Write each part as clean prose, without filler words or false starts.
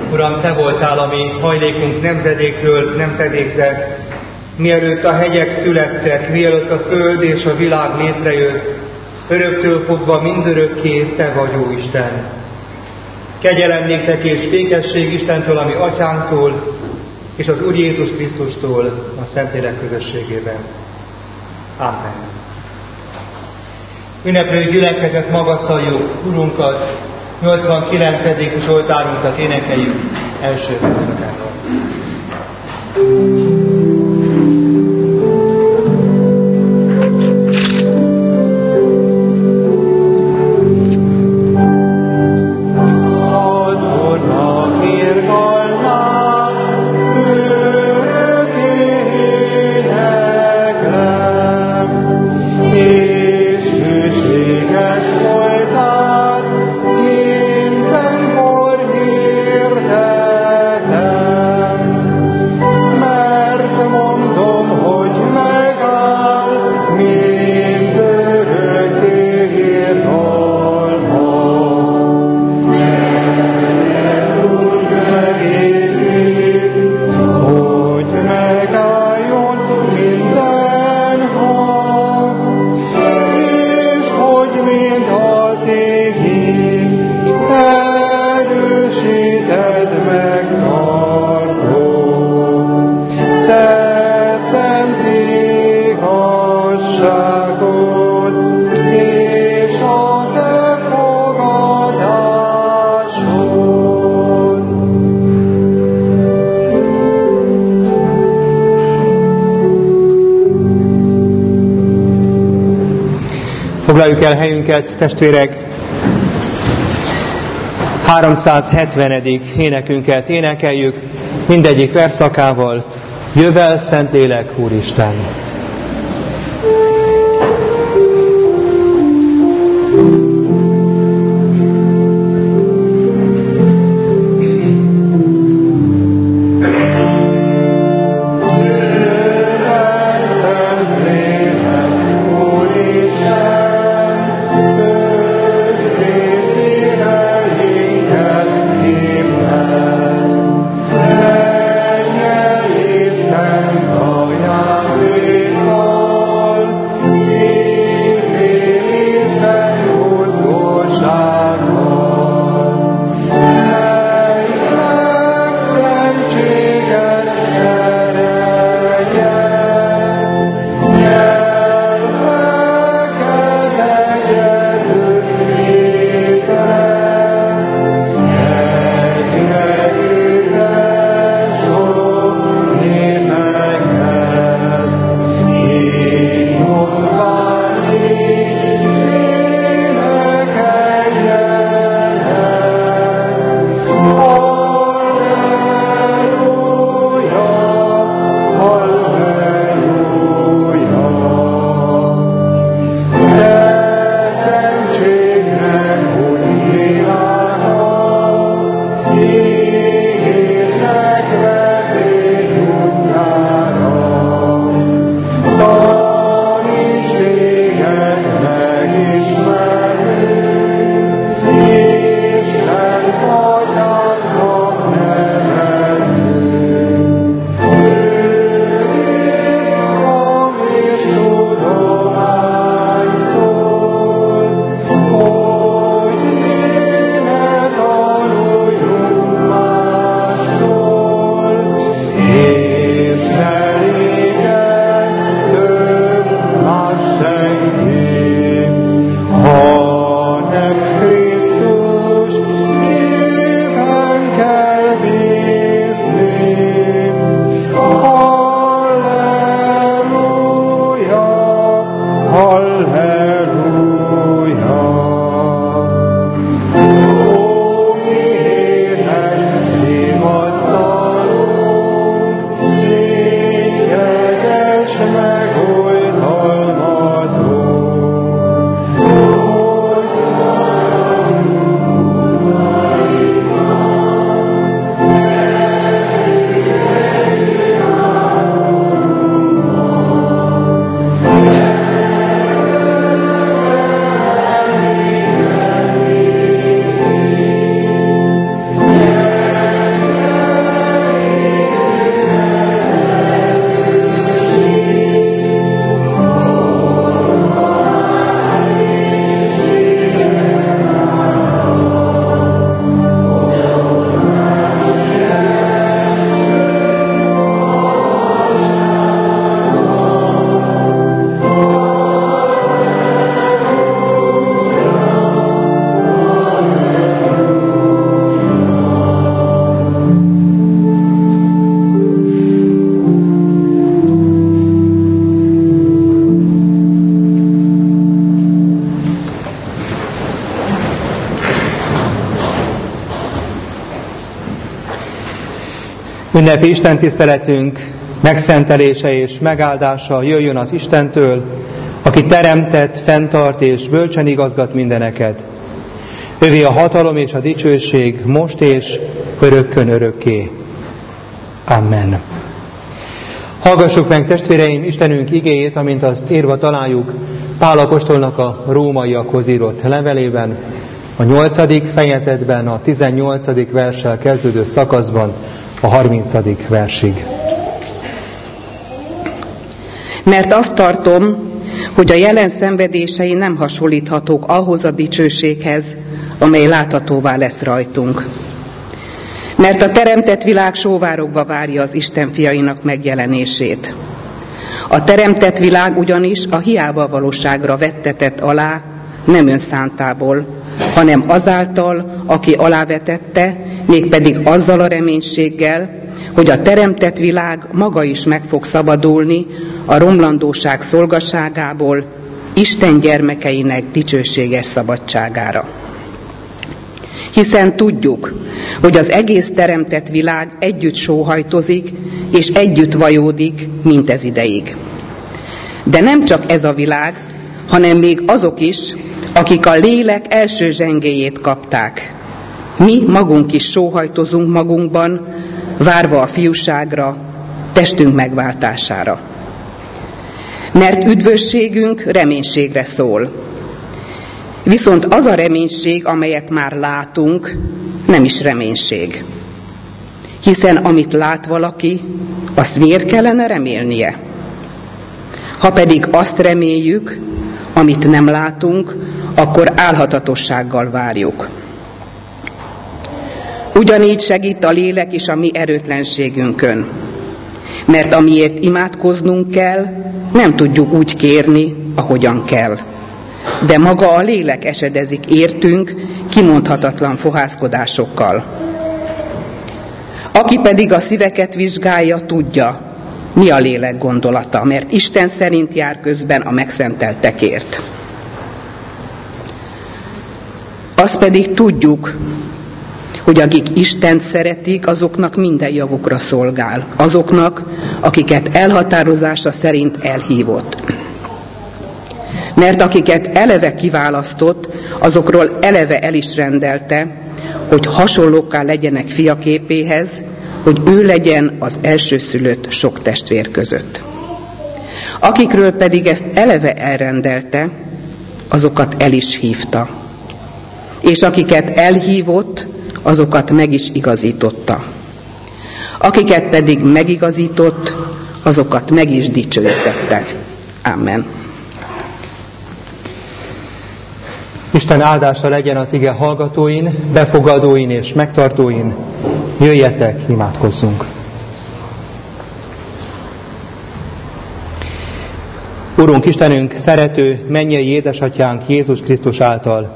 Uram, Te voltál a mi hajlékunk nemzedékről nemzedékre, mielőtt a hegyek születtek, mielőtt a föld és a világ létrejött, öröktől fogva mindörökké Te vagy, ó Isten. Kegyelem néktek és békesség Istentől, a mi Atyánktól, és az Úr Jézus Krisztustól a Szentlélek közösségében. Amen. Ünneplő gyülekezet, magasztaljuk Urunkat, 89. Zsoltárunkat énekeljük első verszakával. Foglaljuk el helyünket, testvérek, 370. énekünket énekeljük, mindegyik verszakával. Jövel, Szentlélek, Úristen! Amen. Ünnepi istentiszteletünk megszentelése és megáldása jöjjön az Istentől, aki teremtett, fenntart és bölcsen igazgat mindeneket. Övé a hatalom és a dicsőség most és örökkön örökké. Amen. Hallgassuk meg, testvéreim, Istenünk igéjét, amint azt írva találjuk Pál apostolnak a rómaiakhoz írott levelében, a 8. fejezetben, a 18. verssel kezdődő szakaszban, a 30. versig. Mert azt tartom, hogy a jelen szenvedései nem hasonlíthatók ahhoz a dicsőséghez, amely láthatóvá lesz rajtunk. Mert a teremtett világ sóvárogva várja az Isten fiainak megjelenését. A teremtett világ ugyanis a hiába valóságra vettetett alá, nem önszántából, hanem azáltal, aki alávetette, mégpedig azzal a reménységgel, hogy a teremtett világ maga is meg fog szabadulni a romlandóság szolgaságából, Isten gyermekeinek dicsőséges szabadságára. Hiszen tudjuk, hogy az egész teremtett világ együtt sóhajtozik, és együtt vajódik mindezideig. De nem csak ez a világ, hanem még azok is, akik a lélek első zsengéjét kapták. Mi magunk is sóhajtozunk magunkban, várva a fiúságra, testünk megváltására. Mert üdvösségünk reménységre szól. Viszont az a reménység, amelyet már látunk, nem is reménység. Hiszen amit lát valaki, azt miért kellene remélnie? Ha pedig azt reméljük, amit nem látunk, akkor álhatatossággal várjuk. Ugyanígy segít a lélek is a mi erőtlenségünkön. Mert amiért imádkoznunk kell, nem tudjuk úgy kérni, ahogyan kell. De maga a lélek esedezik értünk kimondhatatlan fohászkodásokkal. Aki pedig a szíveket vizsgálja, tudja, mi a lélek gondolata, mert Isten szerint jár közben a megszenteltekért. Azt pedig tudjuk, hogy akik Istent szeretik, azoknak minden javukra szolgál. Azoknak, akiket elhatározása szerint elhívott. Mert akiket eleve kiválasztott, azokról eleve el is rendelte, hogy hasonlókká legyenek fia képéhez, hogy ő legyen az elsőszülött sok testvér között. Akikről pedig ezt eleve elrendelte, azokat el is hívta. És akiket elhívott, azokat meg is igazította. Akiket pedig megigazított, azokat meg is dicsőítette. Amen. Isten áldása legyen az ige hallgatóin, befogadóin és megtartóin. Jöjjetek, imádkozzunk! Urunk Istenünk, szerető, mennyei édesatyánk Jézus Krisztus által.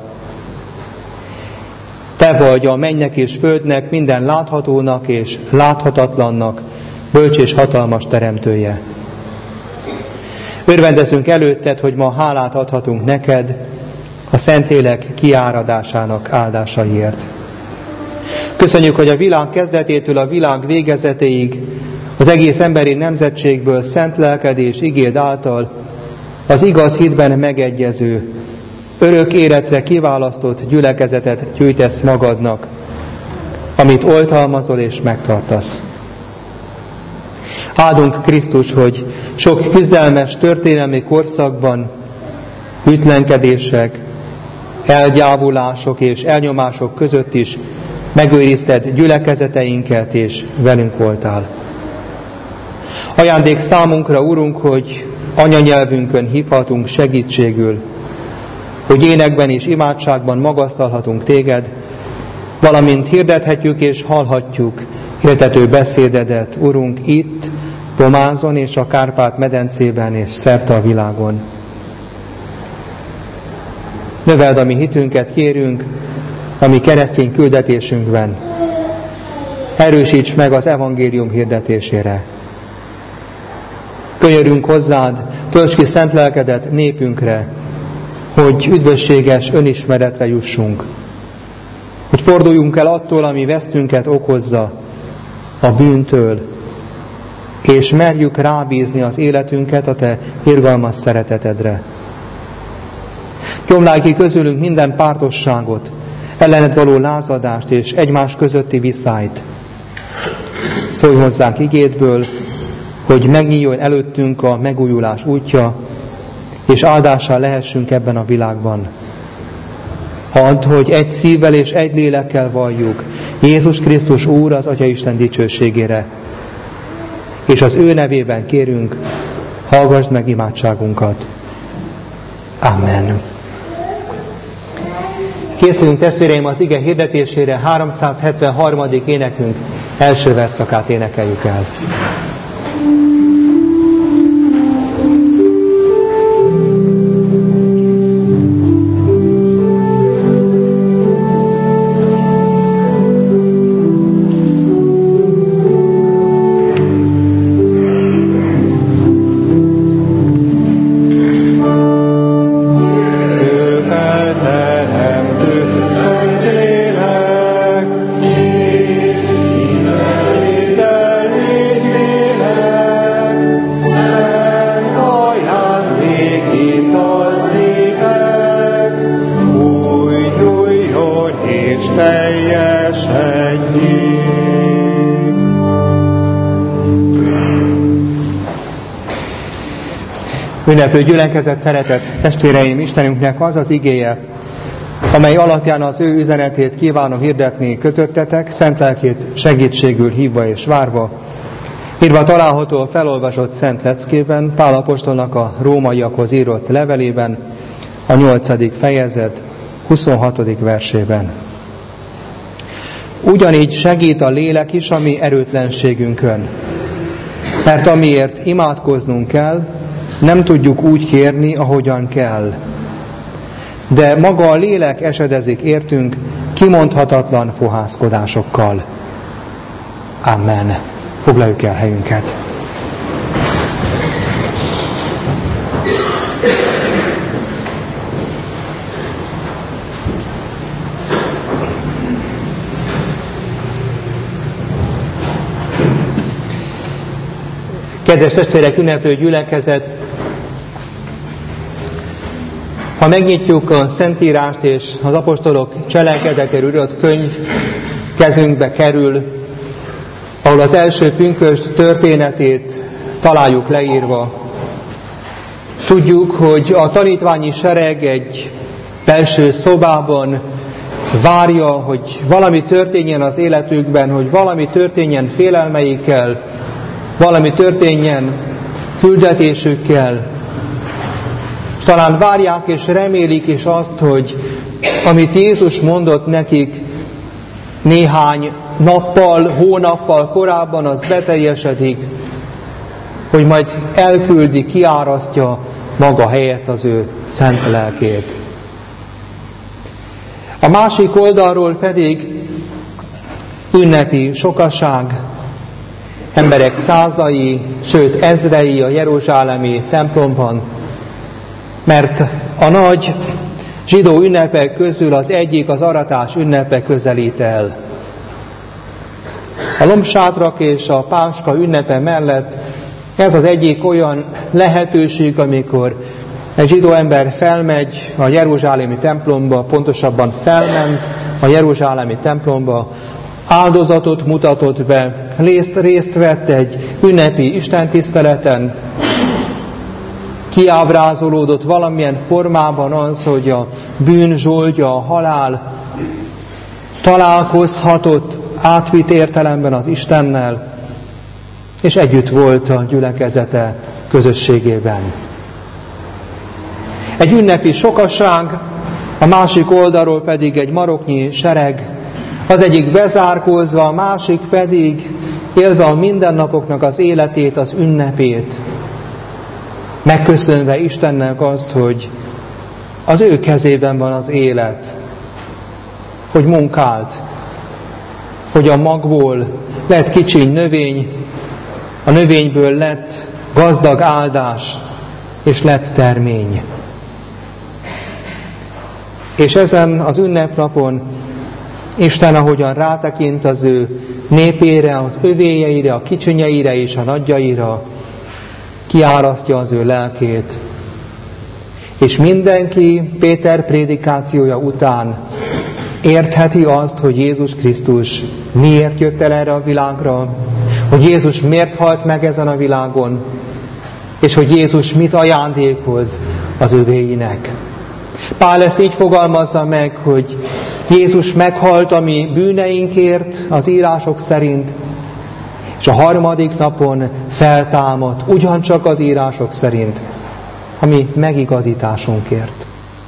Te vagy a mennynek és földnek, minden láthatónak és láthatatlannak, bölcs és hatalmas teremtője. Örvendezünk előtted, hogy ma hálát adhatunk neked a Szentlélek kiáradásának áldásaiért. Köszönjük, hogy a világ kezdetétől a világ végezetéig az egész emberi nemzetségből szent lelked és igéd által az igaz hitben megegyező, örök életre kiválasztott gyülekezetet gyűjtesz magadnak, amit oltalmazol és megtartasz. Áldunk Krisztus, hogy sok küzdelmes történelmi korszakban ütlenkedések, elgyávulások és elnyomások között is megőrizted gyülekezeteinket, és velünk voltál. Ajándék számunkra, Urunk, hogy anyanyelvünkön hívhatunk segítségül, hogy énekben és imádságban magasztalhatunk téged, valamint hirdethetjük és hallhatjuk hirdető beszédedet, Urunk, itt, Pomázon és a Kárpát-medencében és szerte a világon. Növeld a mi hitünket, kérünk, a mi keresztény küldetésünkben. Erősíts meg az evangélium hirdetésére. Könyörünk hozzád, töltsd ki szent lelkedet népünkre, hogy üdvösséges önismeretre jussunk. Hogy forduljunk el attól, ami vesztünket okozza, a bűntől, és merjük rábízni az életünket a Te irgalmas szeretetedre. Gyomlálj ki közülünk minden pártosságot, ellened való lázadást és egymás közötti viszályt. Szólj hozzánk igédből, hogy megnyíljon előttünk a megújulás útja, és áldással lehessünk ebben a világban. Add, hogy egy szívvel és egy lélekkel valljuk Jézus Krisztus Úr az Atyaisten dicsőségére, és az ő nevében kérünk, hallgassd meg imádságunkat. Amen. Készülünk, testvéreim, az ige hirdetésére. 373. énekünk első verszakát énekeljük el. Ünneplő gyülekezet, szeretett testvéreim, Istenünknek az az igéje, amely alapján az ő üzenetét kívánom hirdetni közöttetek, szent lelkét segítségül hívva és várva. Írva található a felolvasott szent leckében, Pál apostolnak a rómaiakhoz írott levelében, a 8. fejezet 26. versében. Ugyanígy segít a lélek is a mi erőtlenségünkön. Mert amiért imádkoznunk kell, nem tudjuk úgy kérni, ahogyan kell. De maga a lélek esedezik értünk kimondhatatlan fohászkodásokkal. Amen. Foglaljuk el helyünket. Kedves testvérek, ünneplő gyülekezet! Ha megnyitjuk a Szentírást és az apostolok cselekedetéről írott könyv kezünkbe kerül, ahol az első pünkösd történetét találjuk leírva, tudjuk, hogy a tanítványi sereg egy belső szobában várja, hogy valami történjen az életükben, hogy valami történjen félelmeikkel, valami történjen küldetésükkel. Talán várják és remélik is azt, hogy amit Jézus mondott nekik néhány nappal, hónappal korábban, az beteljesedik, hogy majd elküldi, kiárasztja maga helyett az ő szent lelkét. A másik oldalról pedig ünnepi sokaság, emberek százai, sőt ezrei a jeruzsálemi templomban, mert a nagy zsidó ünnepek közül az egyik, az aratás ünnepe közelít el. A lombsátrak és a páska ünnepe mellett ez az egyik olyan lehetőség, amikor egy zsidó ember felmegy a jeruzsálemi templomba, pontosabban felment a jeruzsálemi templomba, áldozatot mutatott be, részt vett egy ünnepi istentiszteleten, kiábrázolódott valamilyen formában az, hogy a bűn zsoldja, a halál találkozhatott átvitt értelemben az Istennel, és együtt volt a gyülekezete közösségében. Egy ünnepi sokaság, a másik oldalról pedig egy maroknyi sereg, az egyik bezárkózva, a másik pedig élve a mindennapoknak az életét, az ünnepét, megköszönve Istennek azt, hogy az ő kezében van az élet, hogy munkált, hogy a magból lett kicsiny növény, a növényből lett gazdag áldás, és lett termény. És ezen az ünnepnapon Isten, ahogyan rátekint az ő népére, az övéjeire, a kicsinyeire és a nagyjaira kiárasztja az ő lelkét. És mindenki Péter prédikációja után értheti azt, hogy Jézus Krisztus miért jött el erre a világra, hogy Jézus miért halt meg ezen a világon, és hogy Jézus mit ajándékoz az övéinek. Pál ezt így fogalmazza meg, hogy Jézus meghalt a mi bűneinkért az írások szerint, és a harmadik napon feltámadt ugyancsak az írások szerint, a mi megigazításunkért.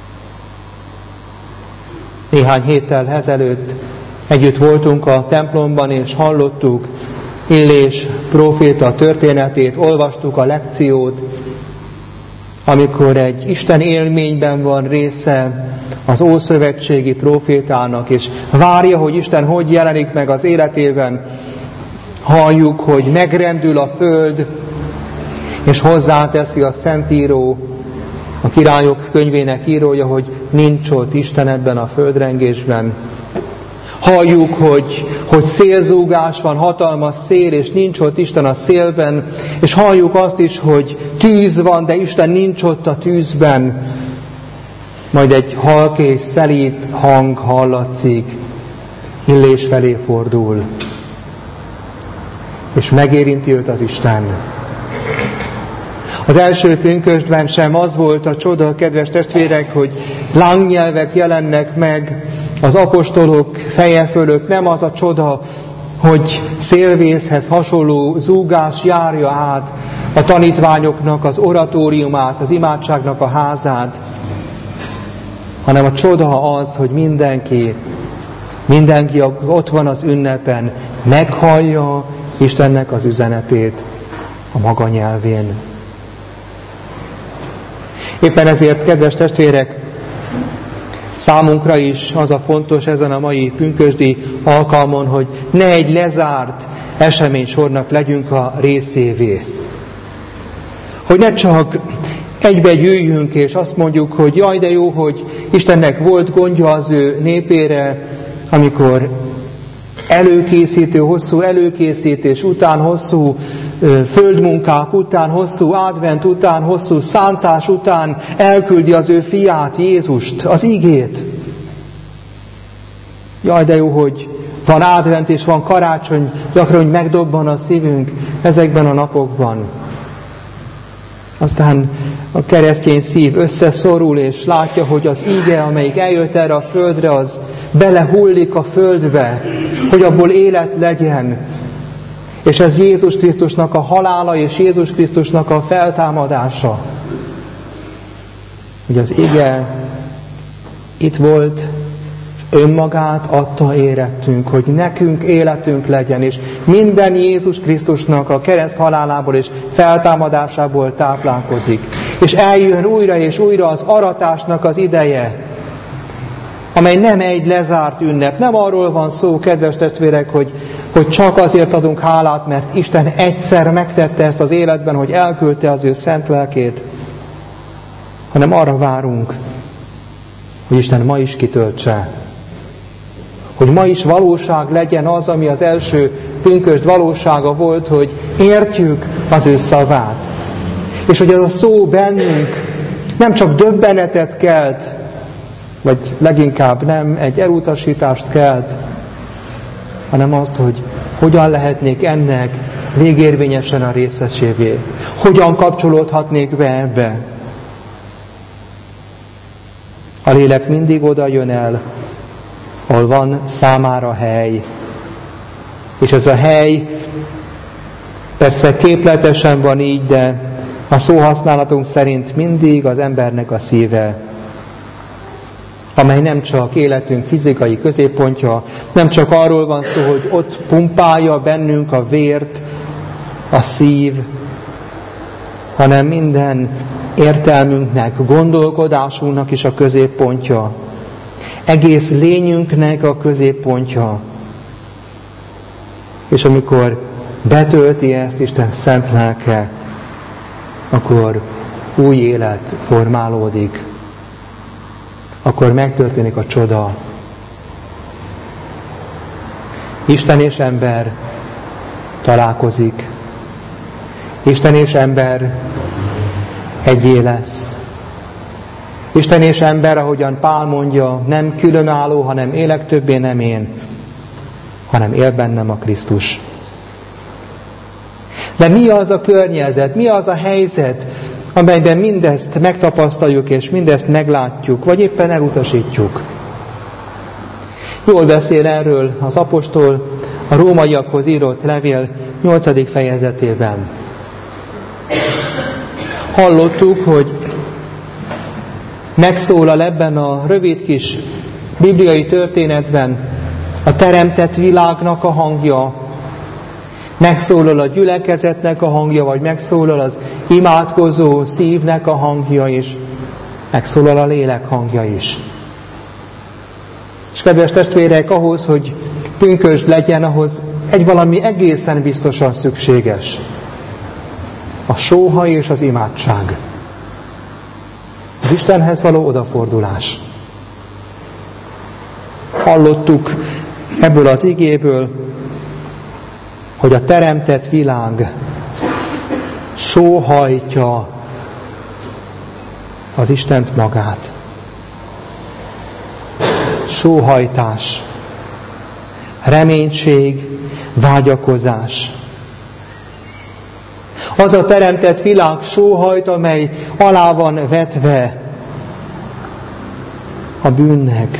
Néhány héttel ezelőtt együtt voltunk a templomban, és hallottuk Illés próféta történetét, olvastuk a lekciót, amikor egy Isten élményben van része az ószövetségi prófétának, és várja, hogy Isten hogy jelenik meg az életében. Halljuk, hogy megrendül a föld, és hozzáteszi a Szentíró, a Királyok könyvének írója, hogy nincs ott Isten ebben a földrengésben. Halljuk, hogy szélzúgás van, hatalmas szél, és nincs ott Isten a szélben, és halljuk azt is, hogy tűz van, de Isten nincs ott a tűzben. Majd egy halk és szelíd hang hallatszik, Illés felé fordul, és megérinti őt az Isten. Az első pünkösdben sem az volt a csoda, kedves testvérek, hogy lángnyelvek jelennek meg az apostolok feje fölött. Nem az a csoda, hogy szélvészhez hasonló zúgás járja át a tanítványoknak az oratóriumát, az imádságnak a házát, hanem a csoda az, hogy mindenki ott van az ünnepen, meghallja Istennek az üzenetét a maga nyelvén. Éppen ezért, kedves testvérek, számunkra is az a fontos ezen a mai pünkösdi alkalmon, hogy ne egy lezárt eseménysornak legyünk a részévé. Hogy ne csak egybe gyűjjünk, és azt mondjuk, hogy jaj, de jó, hogy Istennek volt gondja az ő népére, amikor hosszú előkészítés után, hosszú földmunkák után, hosszú advent után, hosszú szántás után elküldi az ő fiát, Jézust, az igét. Jaj, de jó, hogy van advent és van karácsony, gyakran, hogy megdobban a szívünk ezekben a napokban. Aztán a keresztény szív összeszorul, és látja, hogy az íge, amelyik eljött erre a földre, az belehullik a földbe, hogy abból élet legyen. És ez Jézus Krisztusnak a halála, és Jézus Krisztusnak a feltámadása. Hogy az ige itt volt, és önmagát adta érettünk, hogy nekünk életünk legyen, és minden Jézus Krisztusnak a kereszt halálából és feltámadásából táplálkozik. És eljön újra és újra az aratásnak az ideje, amely nem egy lezárt ünnep. Nem arról van szó, kedves testvérek, hogy csak azért adunk hálát, mert Isten egyszer megtette ezt az életben, hogy elküldte az ő szent lelkét, hanem arra várunk, hogy Isten ma is kitöltse. Hogy ma is valóság legyen az, ami az első pünkösd valósága volt, hogy értjük az ő szavát. És hogy ez a szó bennünk nem csak döbbenetet kelt, vagy leginkább nem egy elutasítást kelt, hanem azt, hogy hogyan lehetnék ennek végérvényesen a részesévé. Hogyan kapcsolódhatnék be ebbe. A lélek mindig oda jön el, ahol van számára hely. És ez a hely persze képletesen van így, de a szóhasználatunk szerint mindig az embernek a szíve, amely nem csak életünk fizikai középpontja, nem csak arról van szó, hogy ott pumpálja bennünk a vért, a szív, hanem minden értelmünknek, gondolkodásunknak is a középpontja. Egész lényünknek a középpontja. És amikor betölti ezt Isten szent lelke, akkor új élet formálódik. Akkor megtörténik a csoda. Isten és ember találkozik. Isten és ember egyé lesz. Isten és ember, ahogyan Pál mondja, nem különálló, hanem élek többé nem én, hanem él bennem a Krisztus. De mi az a környezet, mi az a helyzet, amelyben mindezt megtapasztaljuk és mindezt meglátjuk, vagy éppen elutasítjuk? Jól beszél erről az apostol a rómaiakhoz írott levél 8. fejezetében. Hallottuk, hogy megszólal ebben a rövid kis bibliai történetben a teremtett világnak a hangja, megszólal a gyülekezetnek a hangja, vagy megszólal az imádkozó szívnek a hangja is, megszólal a lélek hangja is. És kedves testvérek, ahhoz, hogy pünkösd legyen, ahhoz egy valami egészen biztosan szükséges. A sóhaj és az imádság. Az Istenhez való odafordulás. Hallottuk ebből az igéből, hogy a teremtett világ sóhajtja az Istent magát. Sóhajtás, reménység, vágyakozás. Az a teremtett világ sóhajt, amely alá van vetve a bűnnek.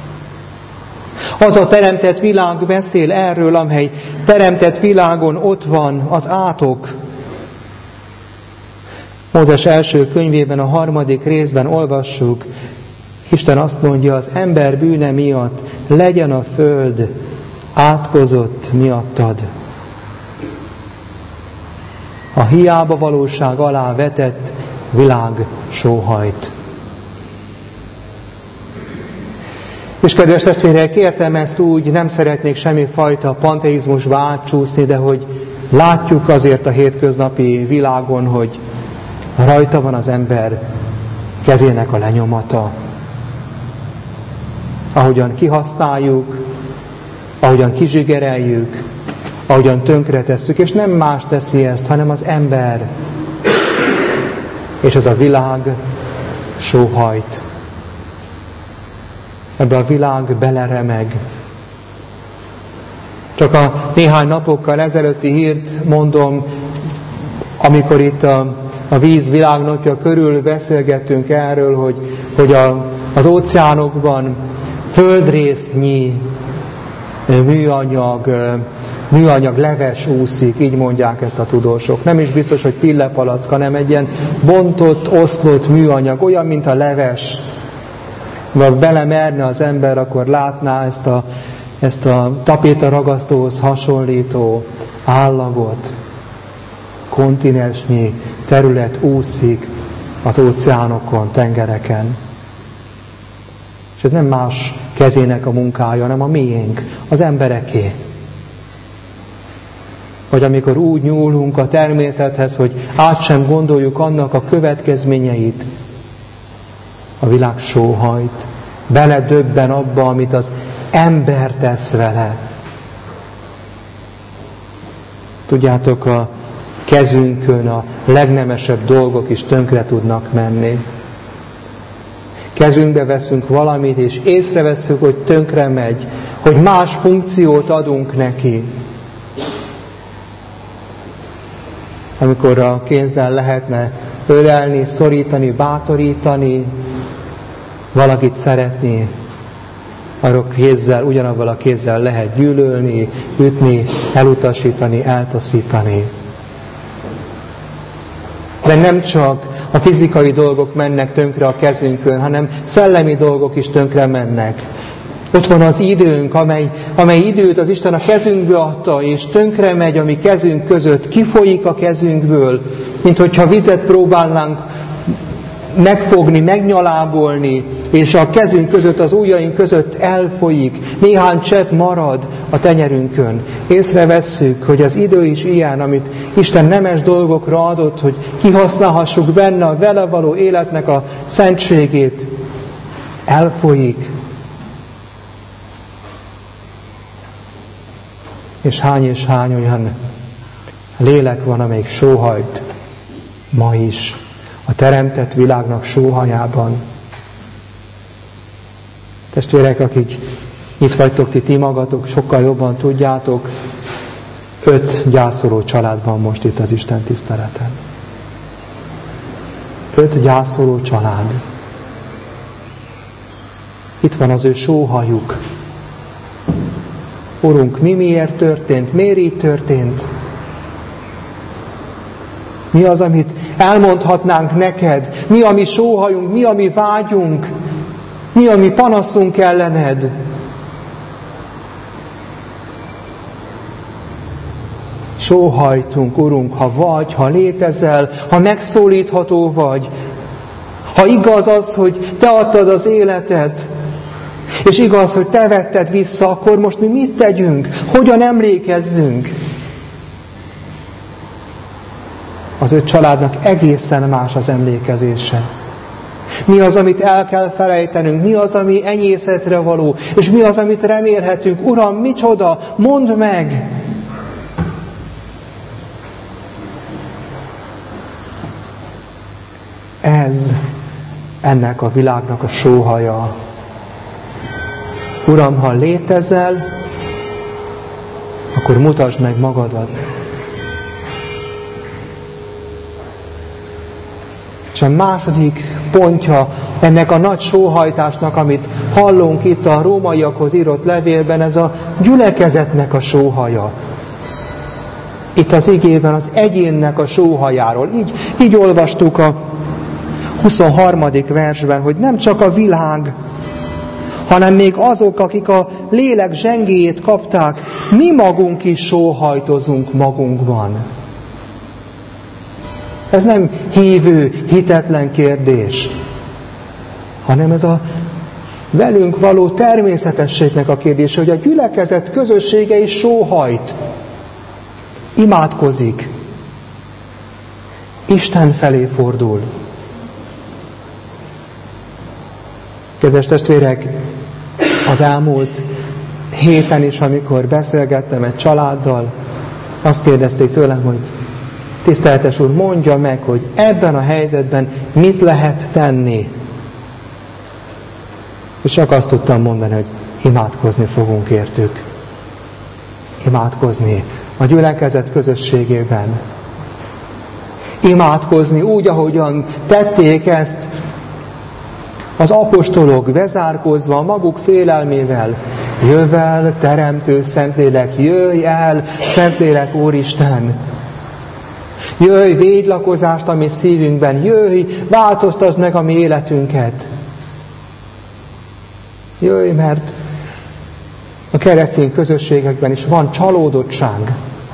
Az a teremtett világ beszél erről, amely teremtett világon ott van az átok. Mózes első könyvében, a 3. részben olvassuk, Isten azt mondja, az ember bűne miatt legyen a föld átkozott miattad. A hiába valóság alá vetett világ sóhajt. És kedves testvérek, értem ezt úgy, nem szeretnék semmifajta panteizmusba átcsúszni, de hogy látjuk azért a hétköznapi világon, hogy rajta van az ember kezének a lenyomata. Ahogyan kihasználjuk, ahogyan kizsigereljük, ahogyan tönkretesszük, és nem más teszi ezt, hanem az ember. És ez a világ sóhajt. Ebbe a világ beleremeg. Csak a néhány napokkal ezelőtti hírt mondom, amikor itt a víz világnapja körül beszélgettünk erről, hogy az óceánokban földrésznyi műanyag leves úszik, így mondják ezt a tudósok. Nem is biztos, hogy pillepalack, hanem egy ilyen bontott, oszlott műanyag, olyan, mint a leves. Ha belemerne az ember, akkor látná ezt a tapétaragasztóhoz hasonlító állagot. Kontinensnyi terület úszik az óceánokon, tengereken. És ez nem más kezének a munkája, hanem a miénk, az embereké. Vagy amikor úgy nyúlunk a természethez, hogy át sem gondoljuk annak a következményeit, a világ sóhajt, beledöbben abba, amit az ember tesz vele. Tudjátok, a kezünkön a legnemesebb dolgok is tönkre tudnak menni. Kezünkbe veszünk valamit, és észreveszünk, hogy tönkre megy, hogy más funkciót adunk neki. Amikor a kézzel lehetne ölelni, szorítani, bátorítani, valakit szeretni, ugyanabban a kézzel lehet gyűlölni, ütni, elutasítani, eltaszítani. De nem csak a fizikai dolgok mennek tönkre a kezünkön, hanem szellemi dolgok is tönkre mennek. Ott van az időnk, amely időt az Isten a kezünkbe adta, és tönkre megy, ami kezünk között, kifolyik a kezünkből, mint hogyha vizet próbálnánk megfogni, megnyalábolni, és a kezünk között, az ujjaink között elfolyik, néhány csepp marad a tenyerünkön. Észrevesszük, hogy az idő is ilyen, amit Isten nemes dolgokra adott, hogy kihasználhassuk benne a vele való életnek a szentségét, elfolyik. és hány olyan lélek van, amelyik sóhajt ma is a teremtett világnak sóhajában. Testvérek, akik itt vagytok, ti magatok, sokkal jobban tudjátok, 5 gyászoló család van most itt az Isten tiszteleten. 5 gyászoló család. Itt van az ő sóhajuk. Urunk, miért történt? Miért így történt? Mi az, amit elmondhatnánk neked? Mi a mi sóhajunk? Mi a mi vágyunk? Mi a mi panaszunk ellened? Sóhajtunk, Urunk, ha vagy, ha létezel, ha megszólítható vagy, ha igaz az, hogy Te adtad az életed, és igaz, hogy Te vetted vissza, akkor most mi mit tegyünk? Hogyan emlékezzünk? Az 5 családnak egészen más az emlékezése. Mi az, amit el kell felejtenünk? Mi az, ami enyészetre való? És mi az, amit remélhetünk? Uram, micsoda? Mondd meg! Ez ennek a világnak a sóhaja. Uram, ha létezel, akkor mutasd meg magadat. És a második pontja ennek a nagy sóhajtásnak, amit hallunk itt a rómaiakhoz írott levélben, ez a gyülekezetnek a sóhaja. Itt az igében az egyénnek a sóhajáról. Így olvastuk a 23. versben, hogy nem csak a világ, hanem még azok, akik a lélek zsengéjét kapták, mi magunk is sóhajtozunk magunkban. Ez nem hívő, hitetlen kérdés, hanem ez a velünk való természetességnek a kérdése, hogy a gyülekezet közössége is sóhajt, imádkozik, Isten felé fordul. Kedves testvérek, az elmúlt héten is, amikor beszélgettem egy családdal, azt kérdezték tőlem, hogy tiszteletes úr, mondja meg, hogy ebben a helyzetben mit lehet tenni. És csak azt tudtam mondani, hogy imádkozni fogunk értük. Imádkozni a gyülekezet közösségében. Imádkozni úgy, ahogyan tették ezt az apostolok, bezárkózva maguk félelmével. Jövel, teremtő Szentlélek, jöjj el, Szentlélek Úristen! Jöjj, védj lakozást a mi szívünkben, jöjj, változtasd meg a mi életünket. Jöjj, mert a keresztény közösségekben is van csalódottság.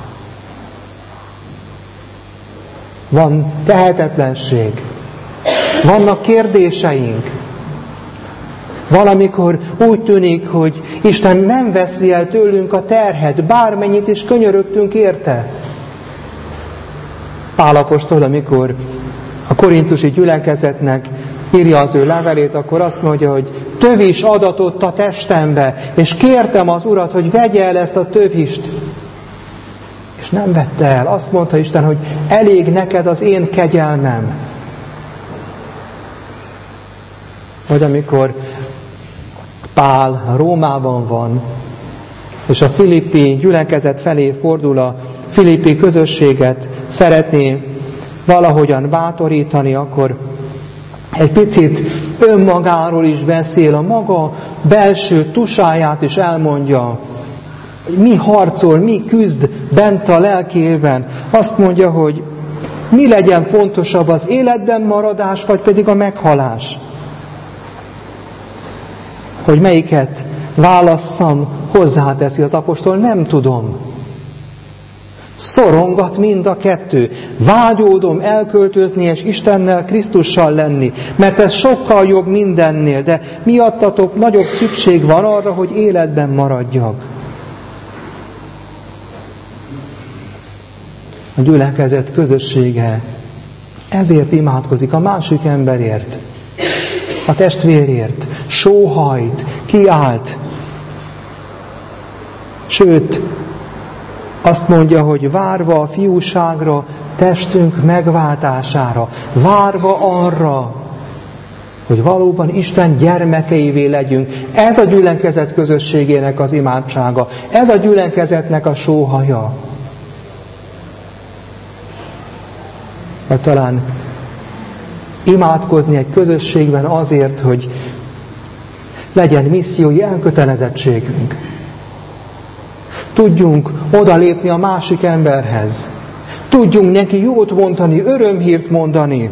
Van tehetetlenség. Vannak kérdéseink. Valamikor úgy tűnik, hogy Isten nem veszi el tőlünk a terhet, bármennyit is könyörögtünk érte. Pál apostol, amikor a korintusi gyülekezetnek írja az ő levelét, akkor azt mondja, hogy tövis adatott a testembe, és kértem az Urat, hogy vegye el ezt a tövist. És nem vette el. Azt mondta Isten, hogy elég neked az én kegyelmem. Vagy amikor Pál Rómában van, és a filippi gyülekezet felé fordul, a filippi közösséget szeretné valahogyan bátorítani, akkor egy picit önmagáról is beszél, a maga belső tusáját is elmondja, mi harcol, mi küzd bent a lelkében. Azt mondja, hogy mi legyen fontosabb, az életben maradás, vagy pedig a meghalás. Hogy melyiket válasszam, hozzáteszi az apostol, nem tudom. Szorongat mind a kettő. Vágyódom elköltözni és Istennel, Krisztussal lenni, mert ez sokkal jobb mindennél, de miattatok nagyobb szükség van arra, hogy életben maradjak. A gyülekezet közössége ezért imádkozik a másik emberért, a testvérért, sóhajt, kiált. Sőt, Azt mondja, hogy várva a fiúságra, testünk megváltására, várva arra, hogy valóban Isten gyermekeivé legyünk. Ez a gyülekezet közösségének az imádsága, ez a gyülekezetnek a sóhaja. Vagy talán imádkozni egy közösségben azért, hogy legyen missziói elkötelezettségünk. Tudjunk odalépni a másik emberhez. Tudjunk neki jót mondani, örömhírt mondani.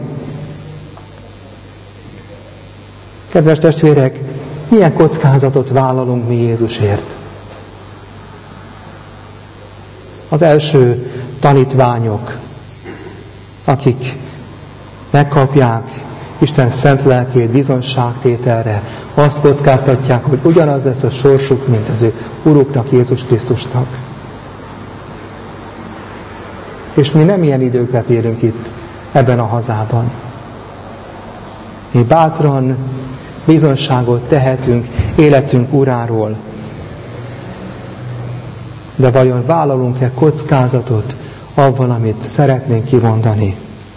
Kedves testvérek, milyen kockázatot vállalunk mi Jézusért? Az első tanítványok, akik megkapják Isten szent lelkét bizonságtételre, azt kockáztatják, hogy ugyanaz lesz a sorsuk, mint az ő Uruknak, Jézus Krisztusnak. És mi nem ilyen időket élünk itt, ebben a hazában. Mi bátran bizonságot tehetünk életünk Uráról. De vajon vállalunk-e kockázatot avval, amit szeretnénk kimondani?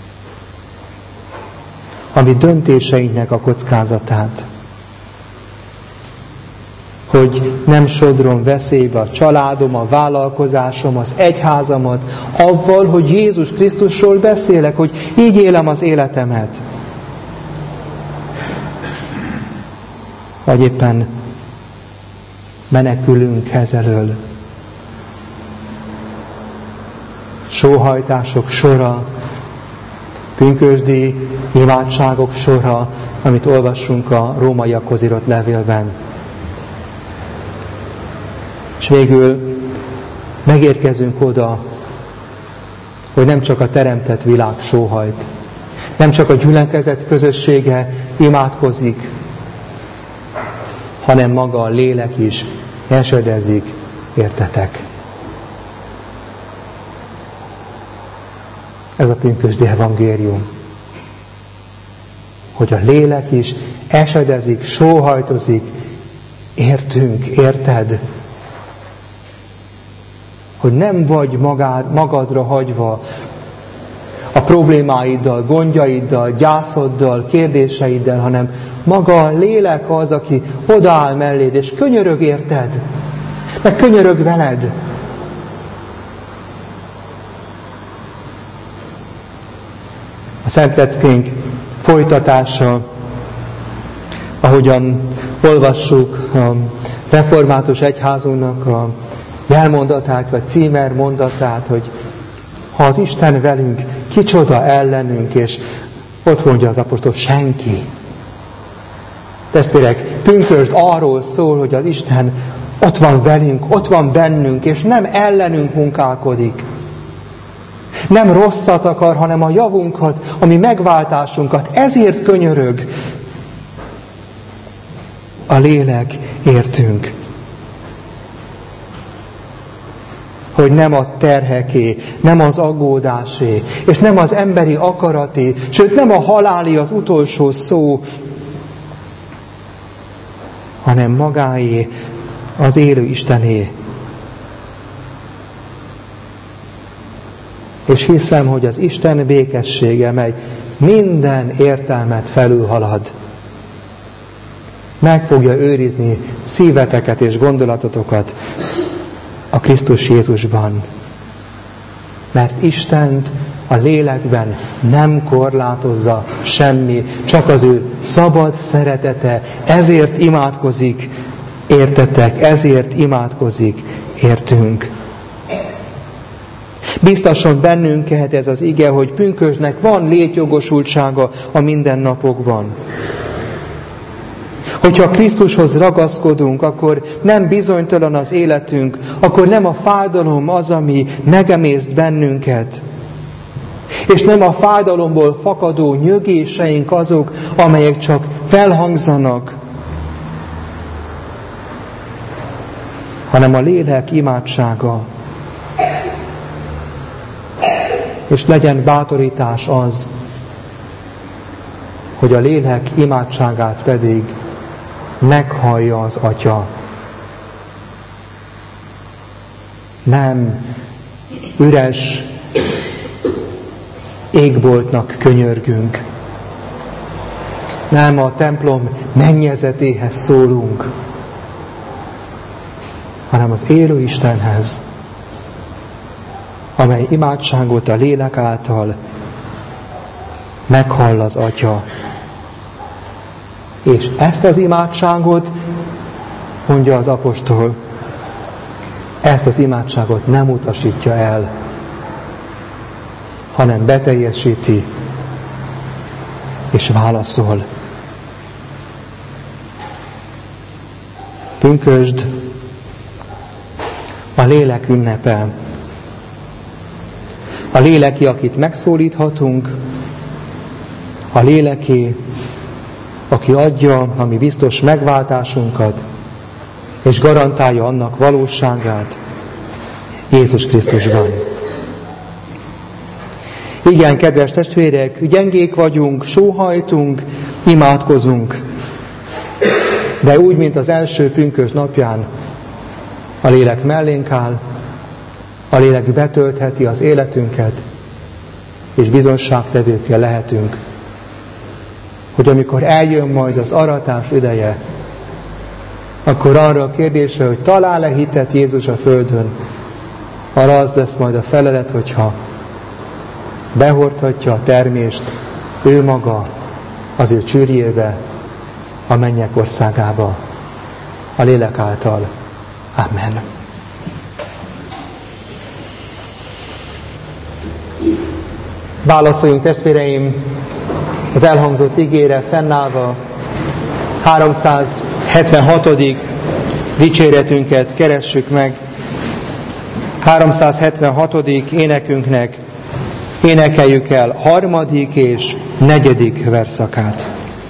Ami döntéseinknek a kockázatát. Hogy nem sodrom veszélybe a családom, a vállalkozásom, az egyházamat, avval, hogy Jézus Krisztusról beszélek, hogy így élem az életemet. Vagy éppen menekülünk ezelől. Sóhajtások sora, pünkösdi imádságok sora, amit olvassunk a rómaiakhoz írott levélben. És végül megérkezünk oda, hogy nem csak a teremtett világ sóhajt, nem csak a gyülekezet közössége imádkozik, hanem maga a lélek is esedezik, értetek. Ez a pünkösdi evangélium. Hogy a lélek is esedezik, sóhajtozik, értünk, érted? Hogy nem vagy magadra hagyva a problémáiddal, gondjaiddal, gyászoddal, kérdéseiddel, hanem maga a lélek az, aki odaáll melléd, és könyörög érted, meg könyörög veled. A Szentleckénk folytatása, ahogyan olvassuk a református egyházunknak a jelmondatát, vagy címermondatát, hogy ha az Isten velünk, kicsoda ellenünk, és ott mondja az apostol, senki. Testvérek, pünkösd arról szól, hogy az Isten ott van velünk, ott van bennünk, és nem ellenünk munkálkodik. Nem rosszat akar, hanem a javunkat, a mi megváltásunkat. Ezért könyörög a lélek értünk. Hogy nem a terheké, nem az aggódásé, és nem az emberi akaraté, sőt nem a haláli az utolsó szó, hanem magáé, az élő Istené. És hiszem, hogy az Isten békessége, mely minden értelmet felülhalad, meg fogja őrizni szíveteket és gondolatotokat a Krisztus Jézusban. Mert Istent a lélekben nem korlátozza semmi, csak az ő szabad szeretete. Ezért imádkozik, értetek, ezért imádkozik, értünk. Biztasson bennünket ez az ige, hogy pünkösdnek van létjogosultsága a mindennapokban. Hogyha Krisztushoz ragaszkodunk, akkor nem bizonytalan az életünk, akkor nem a fájdalom az, ami megemészt bennünket. És nem a fájdalomból fakadó nyögéseink azok, amelyek csak felhangzanak, hanem a lélek imádsága. És legyen bátorítás az, hogy a lélek imádságát pedig meghallja az Atya. Nem üres égboltnak könyörgünk. Nem a templom mennyezetéhez szólunk, hanem az élő Istenhez, amely imádságot a lélek által meghall az Atya. És ezt az imádságot, mondja az apostol, ezt az imádságot nem utasítja el, hanem beteljesíti és válaszol. Pünkösd a lélek ünnepe. A léleké, akit megszólíthatunk, a léleké, aki adja a mi biztos megváltásunkat, és garantálja annak valóságát Jézus Krisztusban. Igen, kedves testvérek, gyengék vagyunk, sóhajtunk, imádkozunk, de úgy, mint az első pünkösd napján, a lélek mellénk áll, a lélek betöltheti az életünket, és bizonságtevőkkel lehetünk, hogy amikor eljön majd az aratás ideje, akkor arra a kérdésre, hogy talál-e hitet Jézus a földön, arra az lesz majd a felelet, hogyha behordhatja a termést ő maga az ő csűrjébe, a mennyek országába, a lélek által. Amen. Válaszoljunk, testvéreim, az elhangzott igére fennállva 376. dicséretünket keressük meg. 376. énekünknek énekeljük el 3. és 4. verszakát.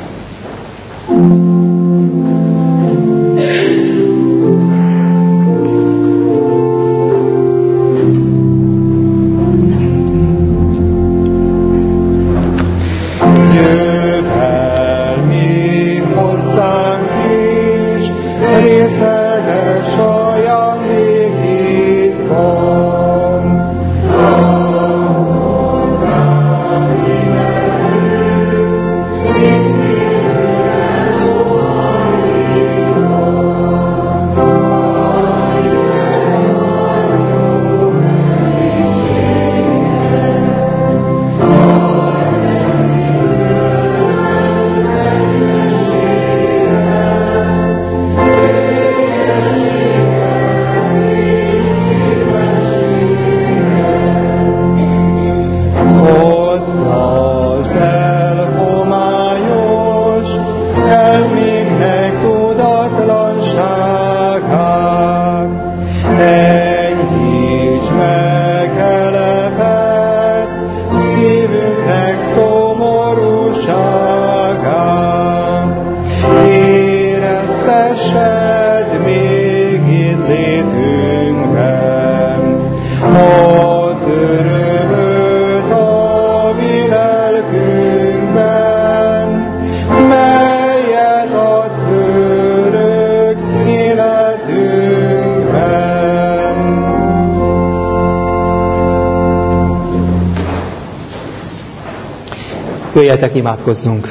Jöjjetek, imádkozzunk!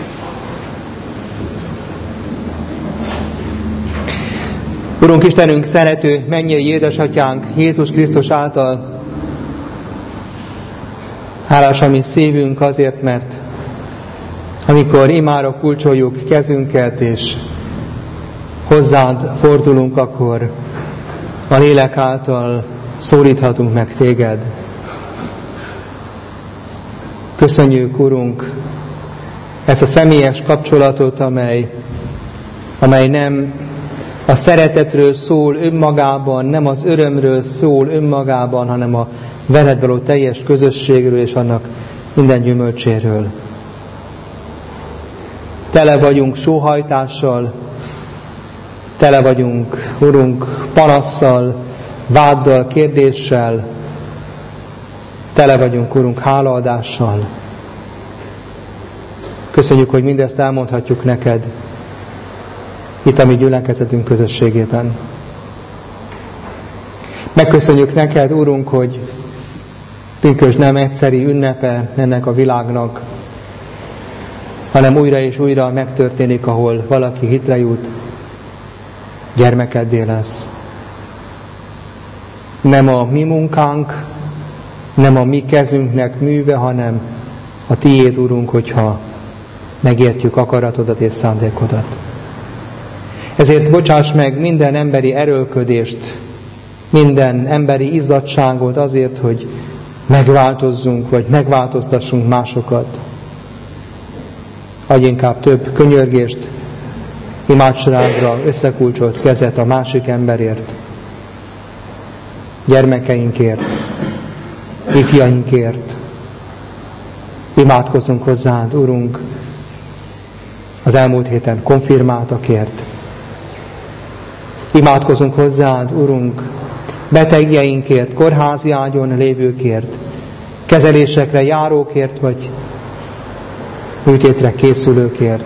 Urunk Istenünk, szerető, mennyei édesatyánk, Jézus Krisztus által hálás a mi szívünk azért, mert amikor imára kulcsoljuk kezünket, és hozzád fordulunk, akkor a lélek által szólíthatunk meg téged. Köszönjük, Urunk, ezt a személyes kapcsolatot, amely nem a szeretetről szól önmagában, nem az örömről szól önmagában, hanem a veled való teljes közösségről és annak minden gyümölcséről. Tele vagyunk sóhajtással, tele vagyunk, Urunk, panasszal, váddal, kérdéssel, tele vagyunk, Urunk, hálaadással. Köszönjük, hogy mindezt elmondhatjuk neked itt a mi gyülekezetünk közösségében. Megköszönjük neked, Urunk, hogy Pünkösd nem egyszeri ünnepe ennek a világnak, hanem újra és újra megtörténik, ahol valaki hitre jut, gyermekeddé lesz. Nem a mi munkánk, nem a mi kezünknek műve, hanem a tiéd, Urunk, hogyha megértjük akaratodat és szándékodat. Ezért bocsáss meg minden emberi erőlködést, minden emberi izzadságot azért, hogy megváltozzunk, vagy megváltoztassunk másokat. Adj inkább több könyörgést, imádságra összekulcsolt kezet a másik emberért, gyermekeinkért, ifjainkért. Imádkozzunk hozzád, Urunk, az elmúlt héten konfirmáltakért. Imádkozunk hozzád, Urunk, betegjeinkért, kórházi ágyon lévőkért, kezelésekre járókért, vagy műtétre készülőkért.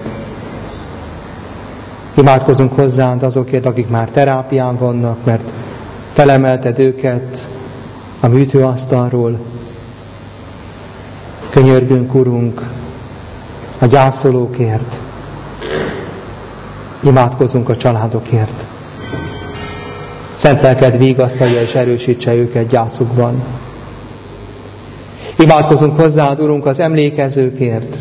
Imádkozunk hozzád azokért, akik már terápián vannak, mert felemelted őket a műtőasztalról. Könyörgünk, Urunk, a gyászolókért. Imádkozunk a családokért. Szent lelked vigasztalja és erősítse őket gyászukban. Imádkozunk hozzád, Urunk, az emlékezőkért,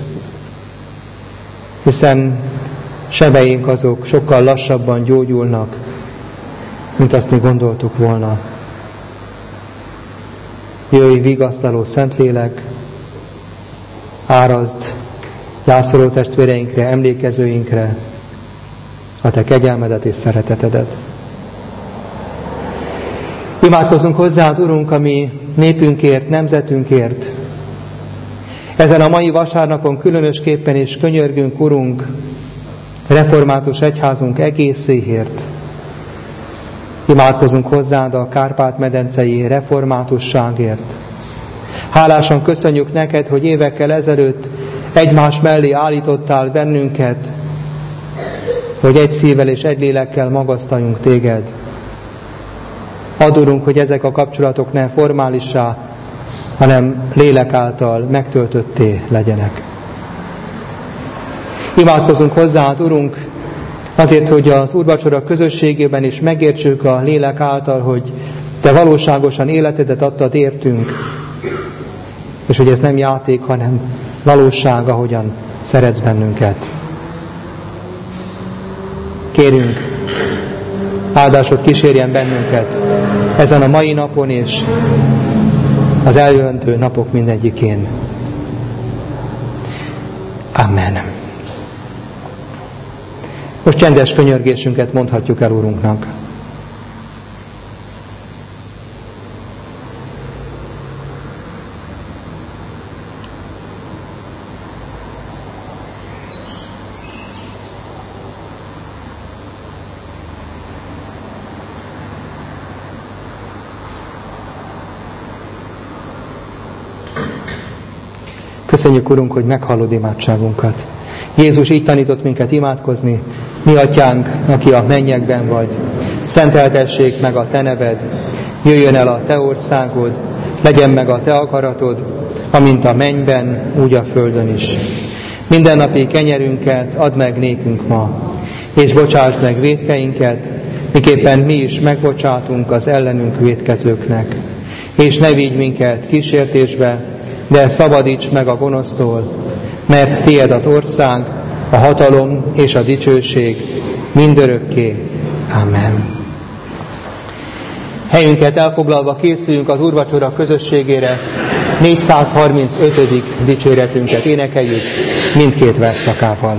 hiszen sebeink azok sokkal lassabban gyógyulnak, mint azt mi gondoltuk volna. Jöjj, vigasztaló Szentlélek, árazd gyászoló testvéreinkre, emlékezőinkre a te kegyelmedet és szeretetedet. Imádkozzunk hozzád, Urunk, a mi népünkért, nemzetünkért. Ezen a mai vasárnapon különösképpen is könyörgünk, Urunk, református egyházunk egészéért. Imádkozunk hozzád a Kárpát-medencei reformátusságért. Hálásan köszönjük neked, hogy évekkel ezelőtt egymás mellé állítottál bennünket, hogy egy szívvel és egy lélekkel magasztaljunk téged. Add, Urunk, hogy ezek a kapcsolatok ne formálissá, hanem lélek által megtöltötté legyenek. Imádkozunk hozzád, Urunk, azért, hogy az úrvacsora közösségében is megértsük a lélek által, hogy te valóságosan életedet adtad értünk, és hogy ez nem játék, hanem valóság, ahogyan szeretsz bennünket. Kérünk, áldásod kísérjen bennünket ezen a mai napon és az eljövendő napok mindegyikén. Amen. Most csendes könyörgésünket mondhatjuk el Úrunknak. Köszönjük, Urunk, hogy meghallod imádságunkat. Jézus így tanított minket imádkozni. Mi atyánk, aki a mennyekben vagy, szenteltessék meg a te neved, jöjjön el a te országod, legyen meg a te akaratod, amint a mennyben, úgy a földön is. Mindennapi kenyerünket add meg nékünk ma, és bocsásd meg vétkeinket, miképpen mi is megbocsátunk az ellenünk vétkezőknek. És ne vigy minket kísértésbe, de szabadíts meg a gonosztól, mert tiéd az ország, a hatalom és a dicsőség mindörökké. Amen. Helyünket elfoglalva készüljünk az úrvacsora közösségére, 435. dicséretünket énekeljük mindkét versszakával.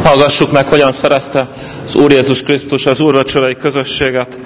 Hallgassuk meg, hogyan szerezte az Úr Jézus Krisztus az úrvacsorai közösséget.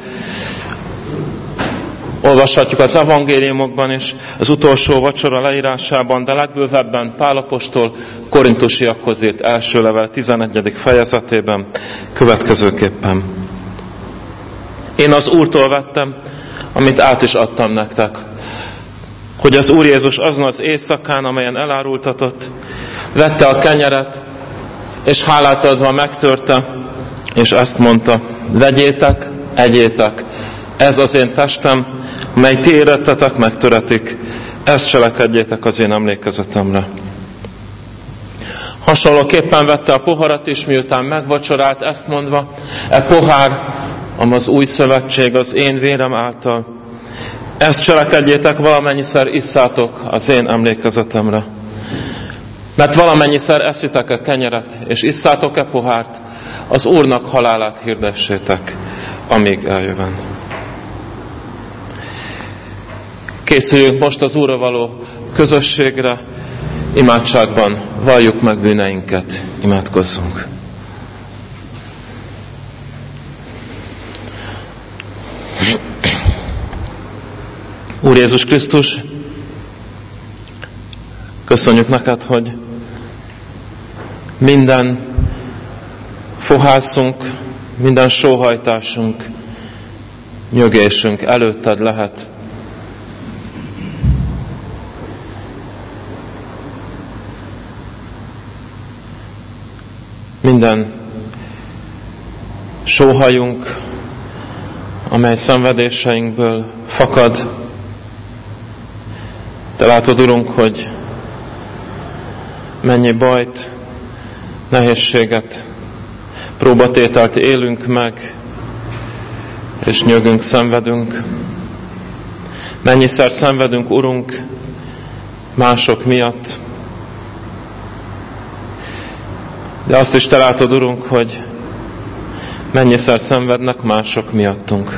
Olvashatjuk az evangéliumokban is, az utolsó vacsora leírásában, de legbővebben Pál apostol Korintusiakhoz írt első level 11. fejezetében következőképpen. Én az Úrtól vettem, amit át is adtam nektek, hogy az Úr Jézus azon az éjszakán, amelyen elárultatott, vette a kenyeret, és hálát adva megtörte, és ezt mondta: vegyétek, egyétek, ez az én testem, mely ti érettetek megtöretik, ezt cselekedjétek az én emlékezetemre. Hasonlóképpen vette a poharat is, miután megvacsorált, ezt mondva: e pohár, az új szövetség az én vérem által, ezt cselekedjétek, valamennyiszer isszátok az én emlékezetemre. Mert valamennyiszer eszitek-e kenyeret, és isszátok-e pohárt, az Úrnak halálát hirdessétek, amíg eljövön. Készüljünk most az Úrra való közösségre, imádságban valljuk meg bűneinket, imádkozzunk. Úr Jézus Krisztus, köszönjük neked, hogy minden fohászunk, minden sóhajtásunk, nyögésünk előtted lehet. Minden sóhajunk, amely szenvedéseinkből fakad. Te látod, Urunk, hogy mennyi bajt, nehézséget, próbatételt élünk meg, és nyögünk, szenvedünk. Mennyiszer szenvedünk, Urunk, mások miatt. De azt is Te látod, Urunk, hogy mennyiszer szenvednek mások miattunk.